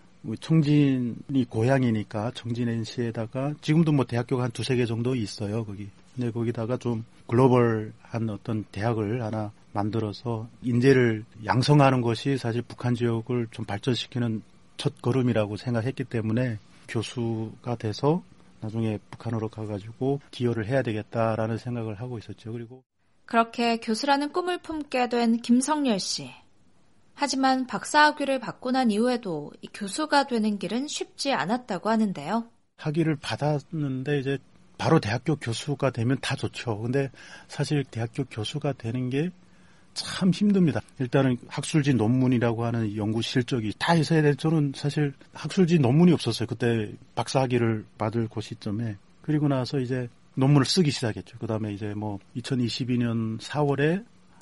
청진이 고향이니까 청진 NC에다가 지금도 뭐 대학교가 한 두세 개 정도 있어요, 거기. 근데 거기다가 좀 글로벌한 어떤 대학을 하나 만들어서 인재를 양성하는 것이 사실 북한 지역을 좀 발전시키는 첫 걸음이라고 생각했기 때문에 교수가 돼서 나중에 북한으로 가가지고 기여를 해야 되겠다라는 생각을 하고 있었죠. 그리고 그렇게 교수라는 꿈을 품게 된 김성열 씨. 하지만 박사학위를 받고 난 이후에도 이 교수가 되는 길은 쉽지 않았다고 하는데요. 학위를 받았는데 이제 바로 대학교 교수가 되면 다 좋죠. 근데 사실 대학교 교수가 되는 게 참 힘듭니다. 일단은 학술지 논문이라고 하는 연구 실적이 다 있어야 될 저는 사실 학술지 논문이 없었어요. 그때 박사학위를 받을 그 시점에. 그리고 나서 이제 논문을 쓰기 시작했죠. 그다음에 이제 뭐 2022년 4월에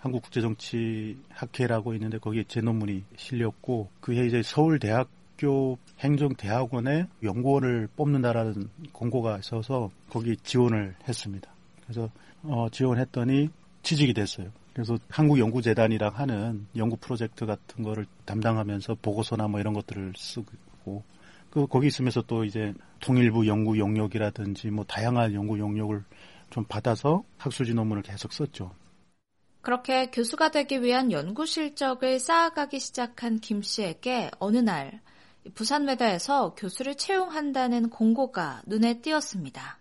한국국제정치학회라고 있는데 거기에 제 논문이 실렸고 그해 이제 서울대학교 행정대학원에 연구원을 뽑는다라는 공고가 있어서 거기 지원을 했습니다. 그래서 지원했더니 취직이 됐어요. 그래서 한국연구재단이랑 하는 연구 프로젝트 같은 거를 담당하면서 보고서나 뭐 이런 것들을 쓰고 거기 있으면서 또 이제 통일부 연구 용역이라든지 뭐 다양한 연구 용역을 좀 받아서 학술지 논문을 계속 썼죠. 그렇게 교수가 되기 위한 연구 실적을 쌓아가기 시작한 김 씨에게 어느 날 부산외대에서 교수를 채용한다는 공고가 눈에 띄었습니다.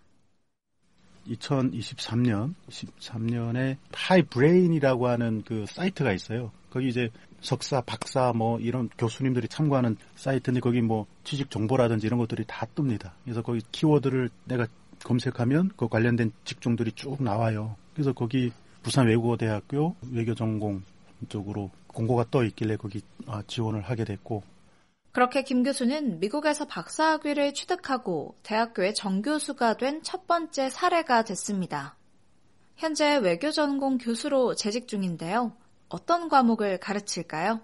2023년에 하이브레인이라고 하는 그 사이트가 있어요. 거기 이제 석사, 박사 뭐 이런 교수님들이 참고하는 사이트인데 거기 뭐 취직 정보라든지 이런 것들이 다 뜹니다. 그래서 거기 키워드를 내가 검색하면 그 관련된 직종들이 쭉 나와요. 그래서 거기 부산외국어대학교 외교전공 쪽으로 공고가 떠 있길래 거기 지원을 하게 됐고, 그렇게 김 교수는 미국에서 박사학위를 취득하고 대학교의 정교수가 된 첫 번째 사례가 됐습니다. 현재 외교전공 교수로 재직 중인데요. 어떤 과목을 가르칠까요?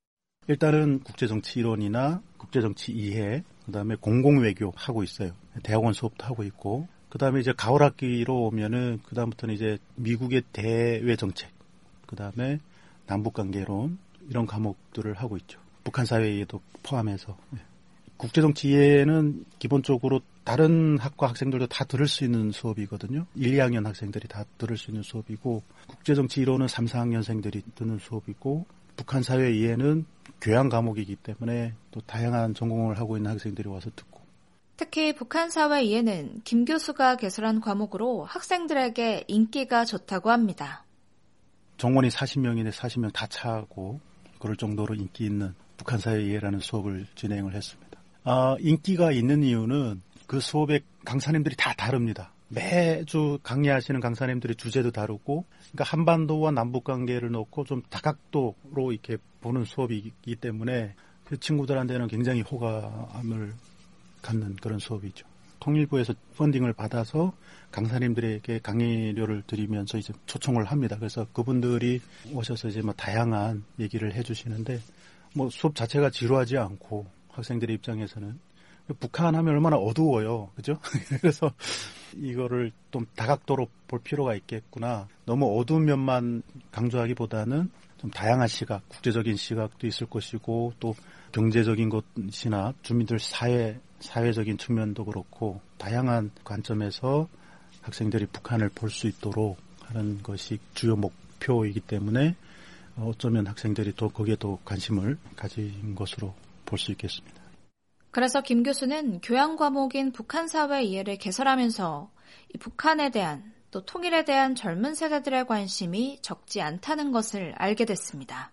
일단은 국제정치 이론이나 국제정치 이해, 그다음에 공공외교 하고 있어요. 대학원 수업도 하고 있고, 그다음에 이제 가을 학기로 오면은 그다음부터는 이제 미국의 대외 정책, 그다음에 남북 관계론 이런 과목들을 하고 있죠. 북한 사회에도 포함해서. 국제정치 이해는 기본적으로 다른 학과 학생들도 다 들을 수 있는 수업이거든요. 1, 2학년 학생들이 다 들을 수 있는 수업이고, 국제정치 이론은 3, 4학년생들이 듣는 수업이고, 북한 사회 이해는 교양 과목이기 때문에 또 다양한 전공을 하고 있는 학생들이 와서 듣고. 특히 북한 사회 이해는 김 교수가 개설한 과목으로 학생들에게 인기가 좋다고 합니다. 정원이 40명인데 40명 다 차고 그럴 정도로 인기 있는 북한 사회 이해라는 수업을 진행을 했습니다. 인기가 있는 이유는 그 수업의 강사님들이 다 다릅니다. 매주 강의하시는 강사님들의 주제도 다르고, 그러니까 한반도와 남북 관계를 놓고 좀 다각도로 이렇게 보는 수업이기 때문에 그 친구들한테는 굉장히 호감을 갖는 그런 수업이죠. 통일부에서 펀딩을 받아서 강사님들에게 강의료를 드리면서 이제 초청을 합니다. 그래서 그분들이 오셔서 이제 뭐 다양한 얘기를 해주시는데, 뭐 수업 자체가 지루하지 않고 학생들의 입장에서는 북한 하면 얼마나 어두워요. 그죠? 그래서 이거를 좀 다각도로 볼 필요가 있겠구나. 너무 어두운 면만 강조하기보다는 좀 다양한 시각, 국제적인 시각도 있을 것이고, 또 경제적인 것이나 주민들 사회적인 측면도 그렇고, 다양한 관점에서 학생들이 북한을 볼 수 있도록 하는 것이 주요 목표이기 때문에 어쩌면 학생들이 또 거기에 더 관심을 가진 것으로 볼 수 있겠습니다. 그래서 김 교수는 교양 과목인 북한 사회 이해를 개설하면서 이 북한에 대한 또 통일에 대한 젊은 세대들의 관심이 적지 않다는 것을 알게 됐습니다.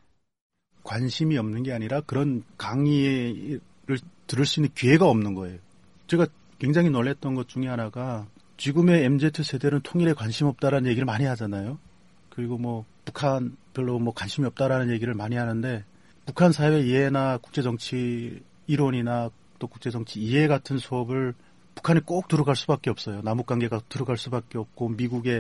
관심이 없는 게 아니라 그런 강의를 들을 수 있는 기회가 없는 거예요. 제가 굉장히 놀랐던 것 중에 하나가, 지금의 MZ세대는 통일에 관심 없다라는 얘기를 많이 하잖아요. 그리고 뭐 북한 별로 뭐 관심이 없다라는 얘기를 많이 하는데, 북한 사회 이해나 국제정치 이론이나 또 국제정치 이해 같은 수업을 북한이 꼭 들어갈 수밖에 없어요. 남북관계가 들어갈 수밖에 없고, 미국의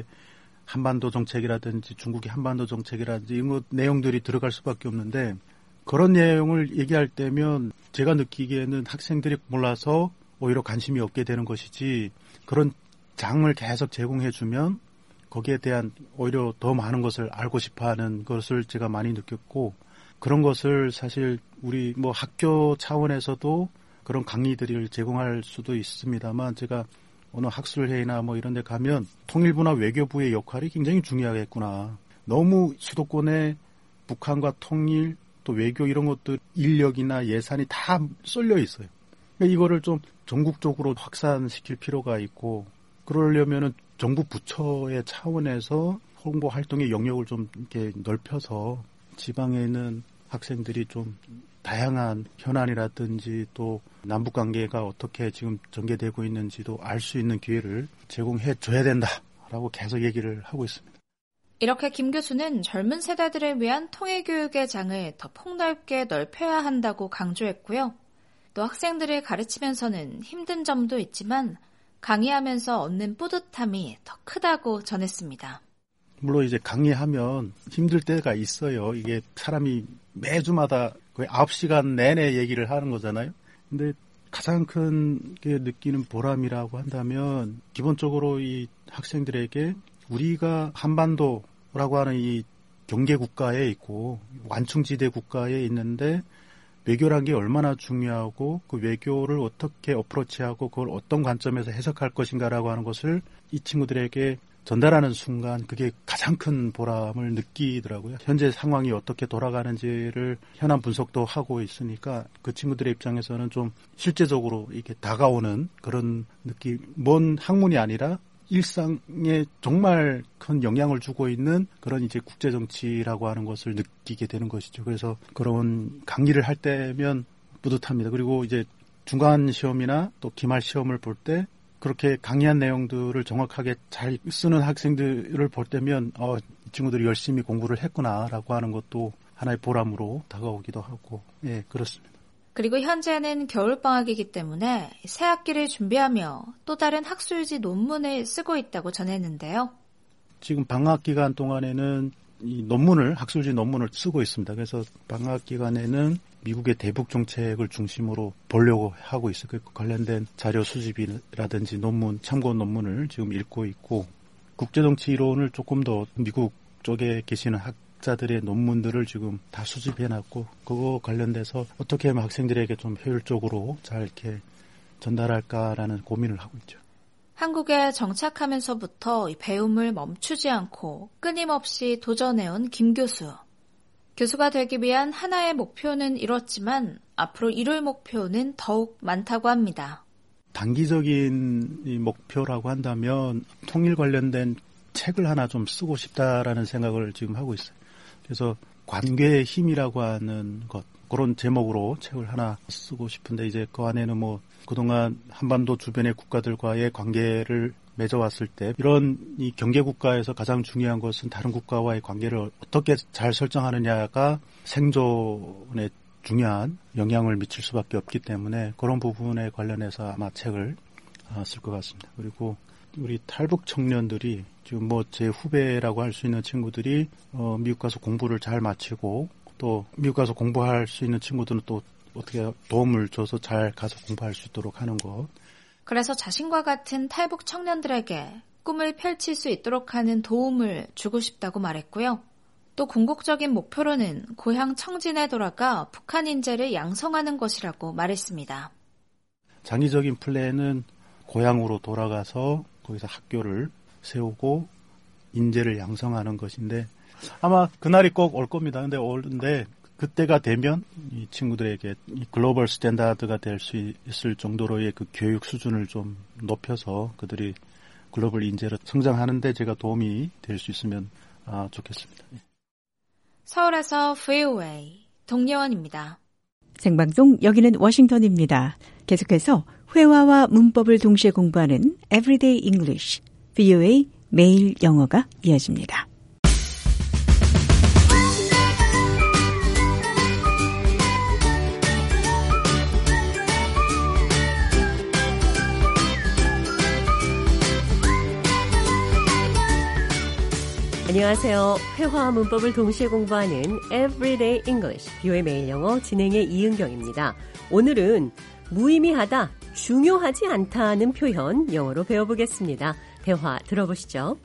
한반도 정책이라든지 중국의 한반도 정책이라든지 이런 내용들이 들어갈 수밖에 없는데, 그런 내용을 얘기할 때면 제가 느끼기에는 학생들이 몰라서 오히려 관심이 없게 되는 것이지, 그런 장을 계속 제공해주면 거기에 대한 오히려 더 많은 것을 알고 싶어하는 것을 제가 많이 느꼈고, 그런 것을 사실 우리 뭐 학교 차원에서도 그런 강의들을 제공할 수도 있습니다만, 제가 어느 학술회의나 뭐 이런 데 가면 통일부나 외교부의 역할이 굉장히 중요하겠구나. 너무 수도권에 북한과 통일 또 외교 이런 것들 인력이나 예산이 다 쏠려 있어요. 그러니까 이거를 좀 전국적으로 확산시킬 필요가 있고, 그러려면은 정부 부처의 차원에서 홍보 활동의 영역을 좀 이렇게 넓혀서 지방에 있는 학생들이 좀 다양한 현안이라든지 또 남북 관계가 어떻게 지금 전개되고 있는지도 알 수 있는 기회를 제공해 줘야 된다라고 계속 얘기를 하고 있습니다. 이렇게 김 교수는 젊은 세대들을 위한 통일교육의 장을 더 폭넓게 넓혀야 한다고 강조했고요. 또 학생들을 가르치면서는 힘든 점도 있지만 강의하면서 얻는 뿌듯함이 더 크다고 전했습니다. 물론 이제 강의하면 힘들 때가 있어요. 이게 사람이 매주마다 거의 9시간 내내 얘기를 하는 거잖아요. 근데 가장 큰 게 느끼는 보람이라고 한다면, 기본적으로 이 학생들에게 우리가 한반도라고 하는 이 경계 국가에 있고 완충지대 국가에 있는데 외교란 게 얼마나 중요하고 그 외교를 어떻게 어프로치하고 그걸 어떤 관점에서 해석할 것인가라고 하는 것을 이 친구들에게 전달하는 순간 그게 가장 큰 보람을 느끼더라고요. 현재 상황이 어떻게 돌아가는지를 현안 분석도 하고 있으니까 그 친구들의 입장에서는 좀 실제적으로 이게 다가오는 그런 느낌, 먼 학문이 아니라 일상에 정말 큰 영향을 주고 있는 그런 이제 국제정치라고 하는 것을 느끼게 되는 것이죠. 그래서 그런 강의를 할 때면 뿌듯합니다. 그리고 이제 중간 시험이나 또 기말 시험을 볼 때 그렇게 강의한 내용들을 정확하게 잘 쓰는 학생들을 볼 때면 이 친구들이 열심히 공부를 했구나라고 하는 것도 하나의 보람으로 다가오기도 하고 예, 그렇습니다. 그리고 현재는 겨울방학이기 때문에 새 학기를 준비하며 또 다른 학술지 논문을 쓰고 있다고 전했는데요. 지금 방학 기간 동안에는 이 논문을, 학술지 논문을 쓰고 있습니다. 그래서 방학 기간에는 미국의 대북 정책을 중심으로 보려고 하고 있어요. 그 관련된 자료 수집이라든지 논문, 참고 논문을 지금 읽고 있고 국제정치 이론을 조금 더 미국 쪽에 계시는 학자들의 논문들을 지금 다 수집해놨고 그거 관련돼서 어떻게 하면 학생들에게 좀 효율적으로 잘 이렇게 전달할까라는 고민을 하고 있죠. 한국에 정착하면서부터 배움을 멈추지 않고 끊임없이 도전해온 김 교수. 교수가 되기 위한 하나의 목표는 이뤘지만 앞으로 이룰 목표는 더욱 많다고 합니다. 단기적인 이 목표라고 한다면 통일 관련된 책을 하나 좀 쓰고 싶다라는 생각을 지금 하고 있어요. 그래서 관계의 힘이라고 하는 것, 그런 제목으로 책을 하나 쓰고 싶은데 이제 그 안에는 뭐 그동안 한반도 주변의 국가들과의 관계를 맺어왔을 때 이런 이 경계국가에서 가장 중요한 것은 다른 국가와의 관계를 어떻게 잘 설정하느냐가 생존에 중요한 영향을 미칠 수밖에 없기 때문에 그런 부분에 관련해서 아마 책을 쓸 것 같습니다. 그리고 우리 탈북 청년들이 지금 뭐 제 후배라고 할 수 있는 친구들이 미국 가서 공부를 잘 마치고 또 미국 가서 공부할 수 있는 친구들은 또 어떻게 도움을 줘서 잘 가서 공부할 수 있도록 하는 것. 그래서 자신과 같은 탈북 청년들에게 꿈을 펼칠 수 있도록 하는 도움을 주고 싶다고 말했고요. 또 궁극적인 목표로는 고향 청진에 돌아가 북한 인재를 양성하는 것이라고 말했습니다. 장기적인 플랜은 고향으로 돌아가서 거기서 학교를 세우고 인재를 양성하는 것인데 아마 그날이 꼭 올 겁니다. 근데 그때가 되면 이 친구들에게 이 글로벌 스탠다드가 될 수 있을 정도로의 그 교육 수준을 좀 높여서 그들이 글로벌 인재로 성장하는데 제가 도움이 될 수 있으면 좋겠습니다. 서울에서 VOA 동예원입니다. 생방송 여기는 워싱턴입니다. 계속해서 회화와 문법을 동시에 공부하는 Everyday English, VOA 매일 영어가 이어집니다. 안녕하세요. 회화와 문법을 동시에 공부하는 Everyday English, VOA 매일 영어 진행의 이은경입니다. 오늘은 무의미하다, 중요하지 않다는 표현 영어로 배워보겠습니다. 대화 들어보시죠.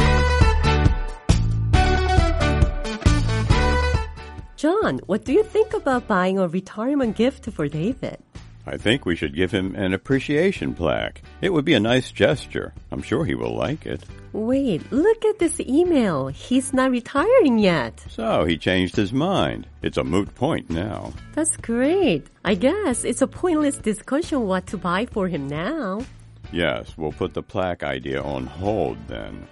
John, what do you think about buying a retirement gift for David? I think we should give him an appreciation plaque. It would be a nice gesture. I'm sure he will like it. Wait, look at this email. He's not retiring yet. So he changed his mind. It's a moot point now. That's great. I guess it's a pointless discussion what to buy for him now. Yes, we'll put the plaque idea on hold then.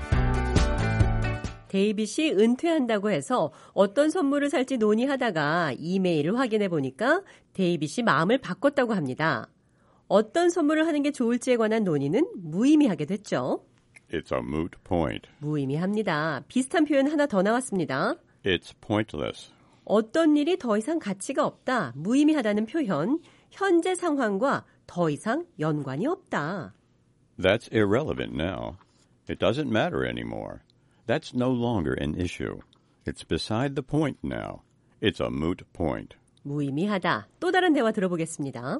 데이빗이 은퇴한다고 해서 어떤 선물을 살지 논의하다가 이메일을 확인해 보니까 데이빗이 마음을 바꿨다고 합니다. 어떤 선물을 하는 게 좋을지에 관한 논의는 무의미하게 됐죠. It's a moot point. 무의미합니다. 비슷한 표현 하나 더 나왔습니다. It's pointless. 어떤 일이 더 이상 가치가 없다, 무의미하다는 표현, 현재 상황과 더 이상 연관이 없다. That's irrelevant now. It doesn't matter anymore. That's no longer an issue. It's beside the point now. It's a moot point. 무의미하다. 또 다른 대화 들어보겠습니다.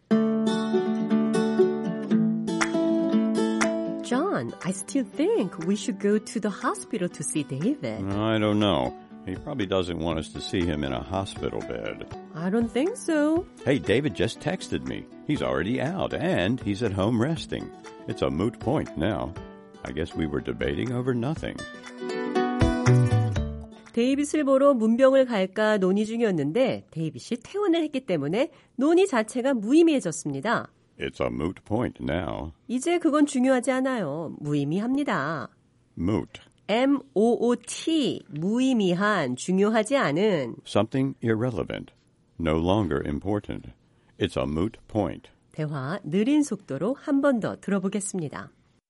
John, I still think we should go to the hospital to see David. I don't know. He probably doesn't want us to see him in a hospital bed. I don't think so. Hey, David just texted me. He's already out and he's at home resting. It's a moot point now. I guess we were debating over nothing. 데이빗을 보러 문병을 갈까 논의 중이었는데 데이빗이 퇴원을 했기 때문에 논의 자체가 무의미해졌습니다. It's a moot point now. 이제 그건 중요하지 않아요. 무의미합니다. Moot. M-O-O-T, 무의미한, 중요하지 않은. Something irrelevant. No longer important. It's a moot point. 대화 느린 속도로 한 번 더 들어보겠습니다.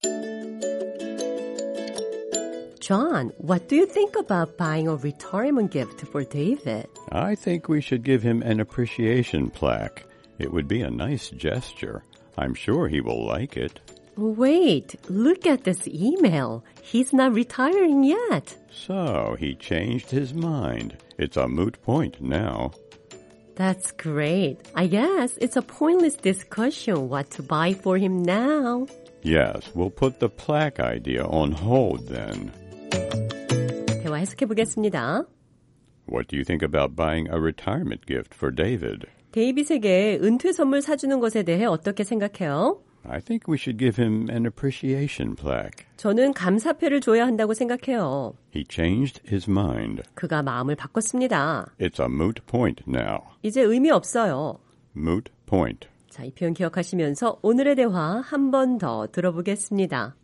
John, what do you think about buying a retirement gift for David? I think we should give him an appreciation plaque. It would be a nice gesture. I'm sure he will like it. Wait, look at this email. He's not retiring yet. So, he changed his mind. It's a moot point now. That's great. I guess it's a pointless discussion what to buy for him now. Yes, we'll put the plaque idea on hold then. 대화 해석해 보겠습니다. What do you think about buying a retirement gift for David? 데이빗에게 은퇴 선물 사주는 것에 대해 어떻게 생각해요? I think we should give him an appreciation plaque. 저는 감사패를 줘야 한다고 생각해요. He changed his mind. 그가 마음을 바꿨습니다. It's a moot point now. 이제 의미 없어요. Moot point. 자, 이 표현 기억하시면서 오늘의 대화 한 번 더 들어보겠습니다.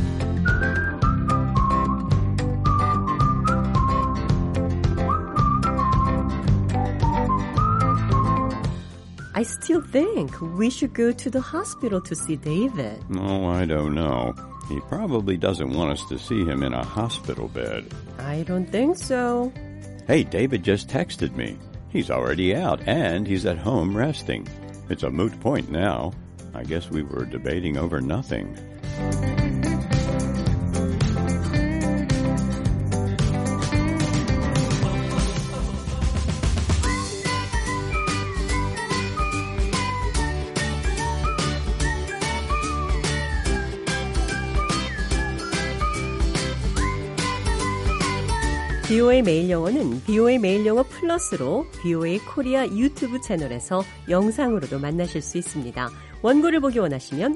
I still think we should go to the hospital to see David. Oh, I don't know. He probably doesn't want us to see him in a hospital bed. I don't think so. Hey, David just texted me. He's already out and he's at home resting. It's a moot point now. I guess we were debating over nothing. BOA 매일 영어는 BOA 매일 영어 플러스로 BOA 코리아 유튜브 채널에서 영상으로도 만나실 수 있습니다. 원고를 보기 원하시면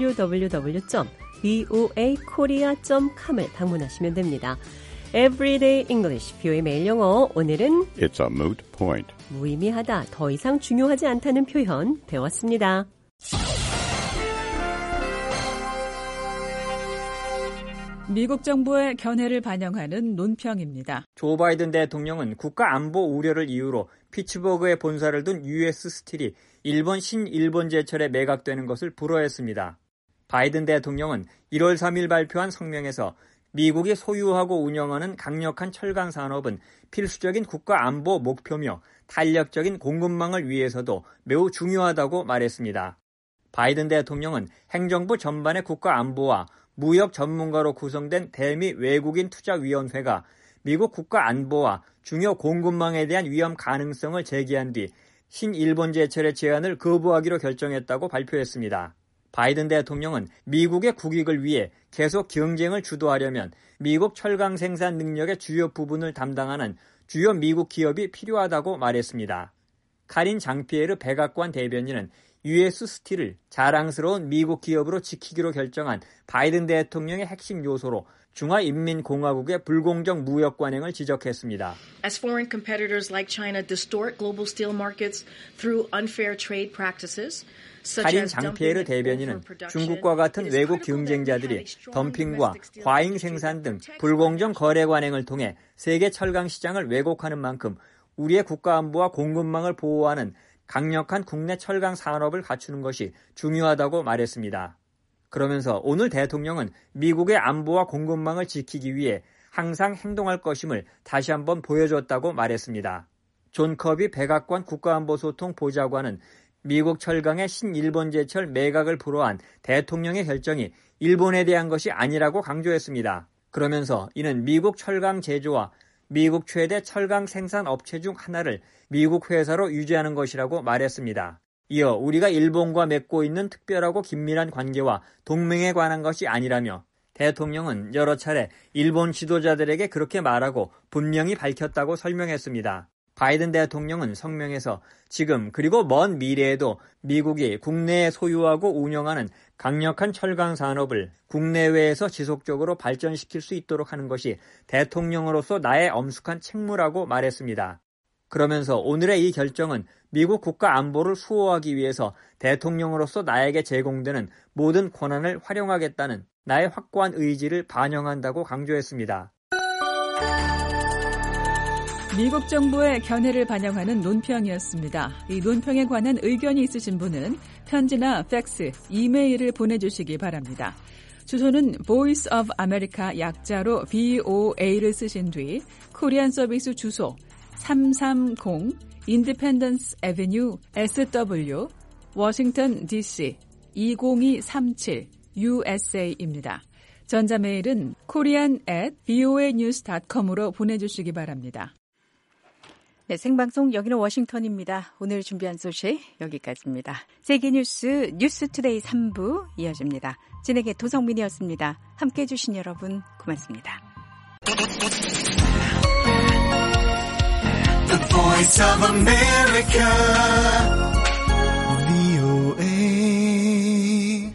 www.boakorea.com을 방문하시면 됩니다. Everyday English, BOA 매일 영어. 오늘은 It's a moot point. 무의미하다, 더 이상 중요하지 않다는 표현 배웠습니다. 미국 정부의 견해를 반영하는 논평입니다. 조 바이든 대통령은 국가 안보 우려를 이유로 피츠버그에 본사를 둔 US 스틸이 일본 신일본 제철에 매각되는 것을 불허했습니다. 바이든 대통령은 1월 3일 발표한 성명에서 미국이 소유하고 운영하는 강력한 철강 산업은 필수적인 국가 안보 목표며 탄력적인 공급망을 위해서도 매우 중요하다고 말했습니다. 바이든 대통령은 행정부 전반의 국가 안보와 무역 전문가로 구성된 대미 외국인 투자위원회가 미국 국가 안보와 중요 공급망에 대한 위험 가능성을 제기한 뒤 신일본 제철의 제안을 거부하기로 결정했다고 발표했습니다. 바이든 대통령은 미국의 국익을 위해 계속 경쟁을 주도하려면 미국 철강 생산 능력의 주요 부분을 담당하는 주요 미국 기업이 필요하다고 말했습니다. 카린 장피에르 백악관 대변인은 US 스틸을 자랑스러운 미국 기업으로 지키기로 결정한 바이든 대통령의 핵심 요소로 중화인민공화국의 불공정 무역 관행을 지적했습니다. As foreign competitors like China distort global steel markets through unfair trade practices, 카린 장피에르 대변인은 중국과 같은 외국 경쟁자들이 덤핑과 과잉 생산 등 불공정 거래 관행을 통해 세계 철강 시장을 왜곡하는 만큼 우리의 국가 안보와 공급망을 보호하는 강력한 국내 철강 산업을 갖추는 것이 중요하다고 말했습니다. 그러면서 오늘 대통령은 미국의 안보와 공급망을 지키기 위해 항상 행동할 것임을 다시 한번 보여줬다고 말했습니다. 존 커비 백악관 국가안보소통 보좌관은 미국 철강의 신일본 제철 매각을 불허한 대통령의 결정이 일본에 대한 것이 아니라고 강조했습니다. 그러면서 이는 미국 철강 제조와 미국 최대 철강 생산 업체 중 하나를 미국 회사로 유지하는 것이라고 말했습니다. 이어 우리가 일본과 맺고 있는 특별하고 긴밀한 관계와 동맹에 관한 것이 아니라며 대통령은 여러 차례 일본 지도자들에게 그렇게 말하고 분명히 밝혔다고 설명했습니다. 바이든 대통령은 성명에서 지금 그리고 먼 미래에도 미국이 국내에 소유하고 운영하는 강력한 철강 산업을 국내외에서 지속적으로 발전시킬 수 있도록 하는 것이 대통령으로서 나의 엄숙한 책무라고 말했습니다. 그러면서 오늘의 이 결정은 미국 국가 안보를 수호하기 위해서 대통령으로서 나에게 제공되는 모든 권한을 활용하겠다는 나의 확고한 의지를 반영한다고 강조했습니다. 미국 정부의 견해를 반영하는 논평이었습니다. 이 논평에 관한 의견이 있으신 분은 편지나 팩스, 이메일을 보내주시기 바랍니다. 주소는 Voice of America 약자로 BOA를 쓰신 뒤 코리안 서비스 주소 330 Independence Avenue SW 워싱턴 DC 20237 USA입니다. 전자메일은 korean@voanews.com으로 보내주시기 바랍니다. 네, 생방송 여기는 워싱턴입니다. 오늘 준비한 소식 여기까지입니다. 세계뉴스 뉴스투데이 3부 이어집니다. 진행의 도성민이었습니다. 함께해 주신 여러분 고맙습니다. The Voice of America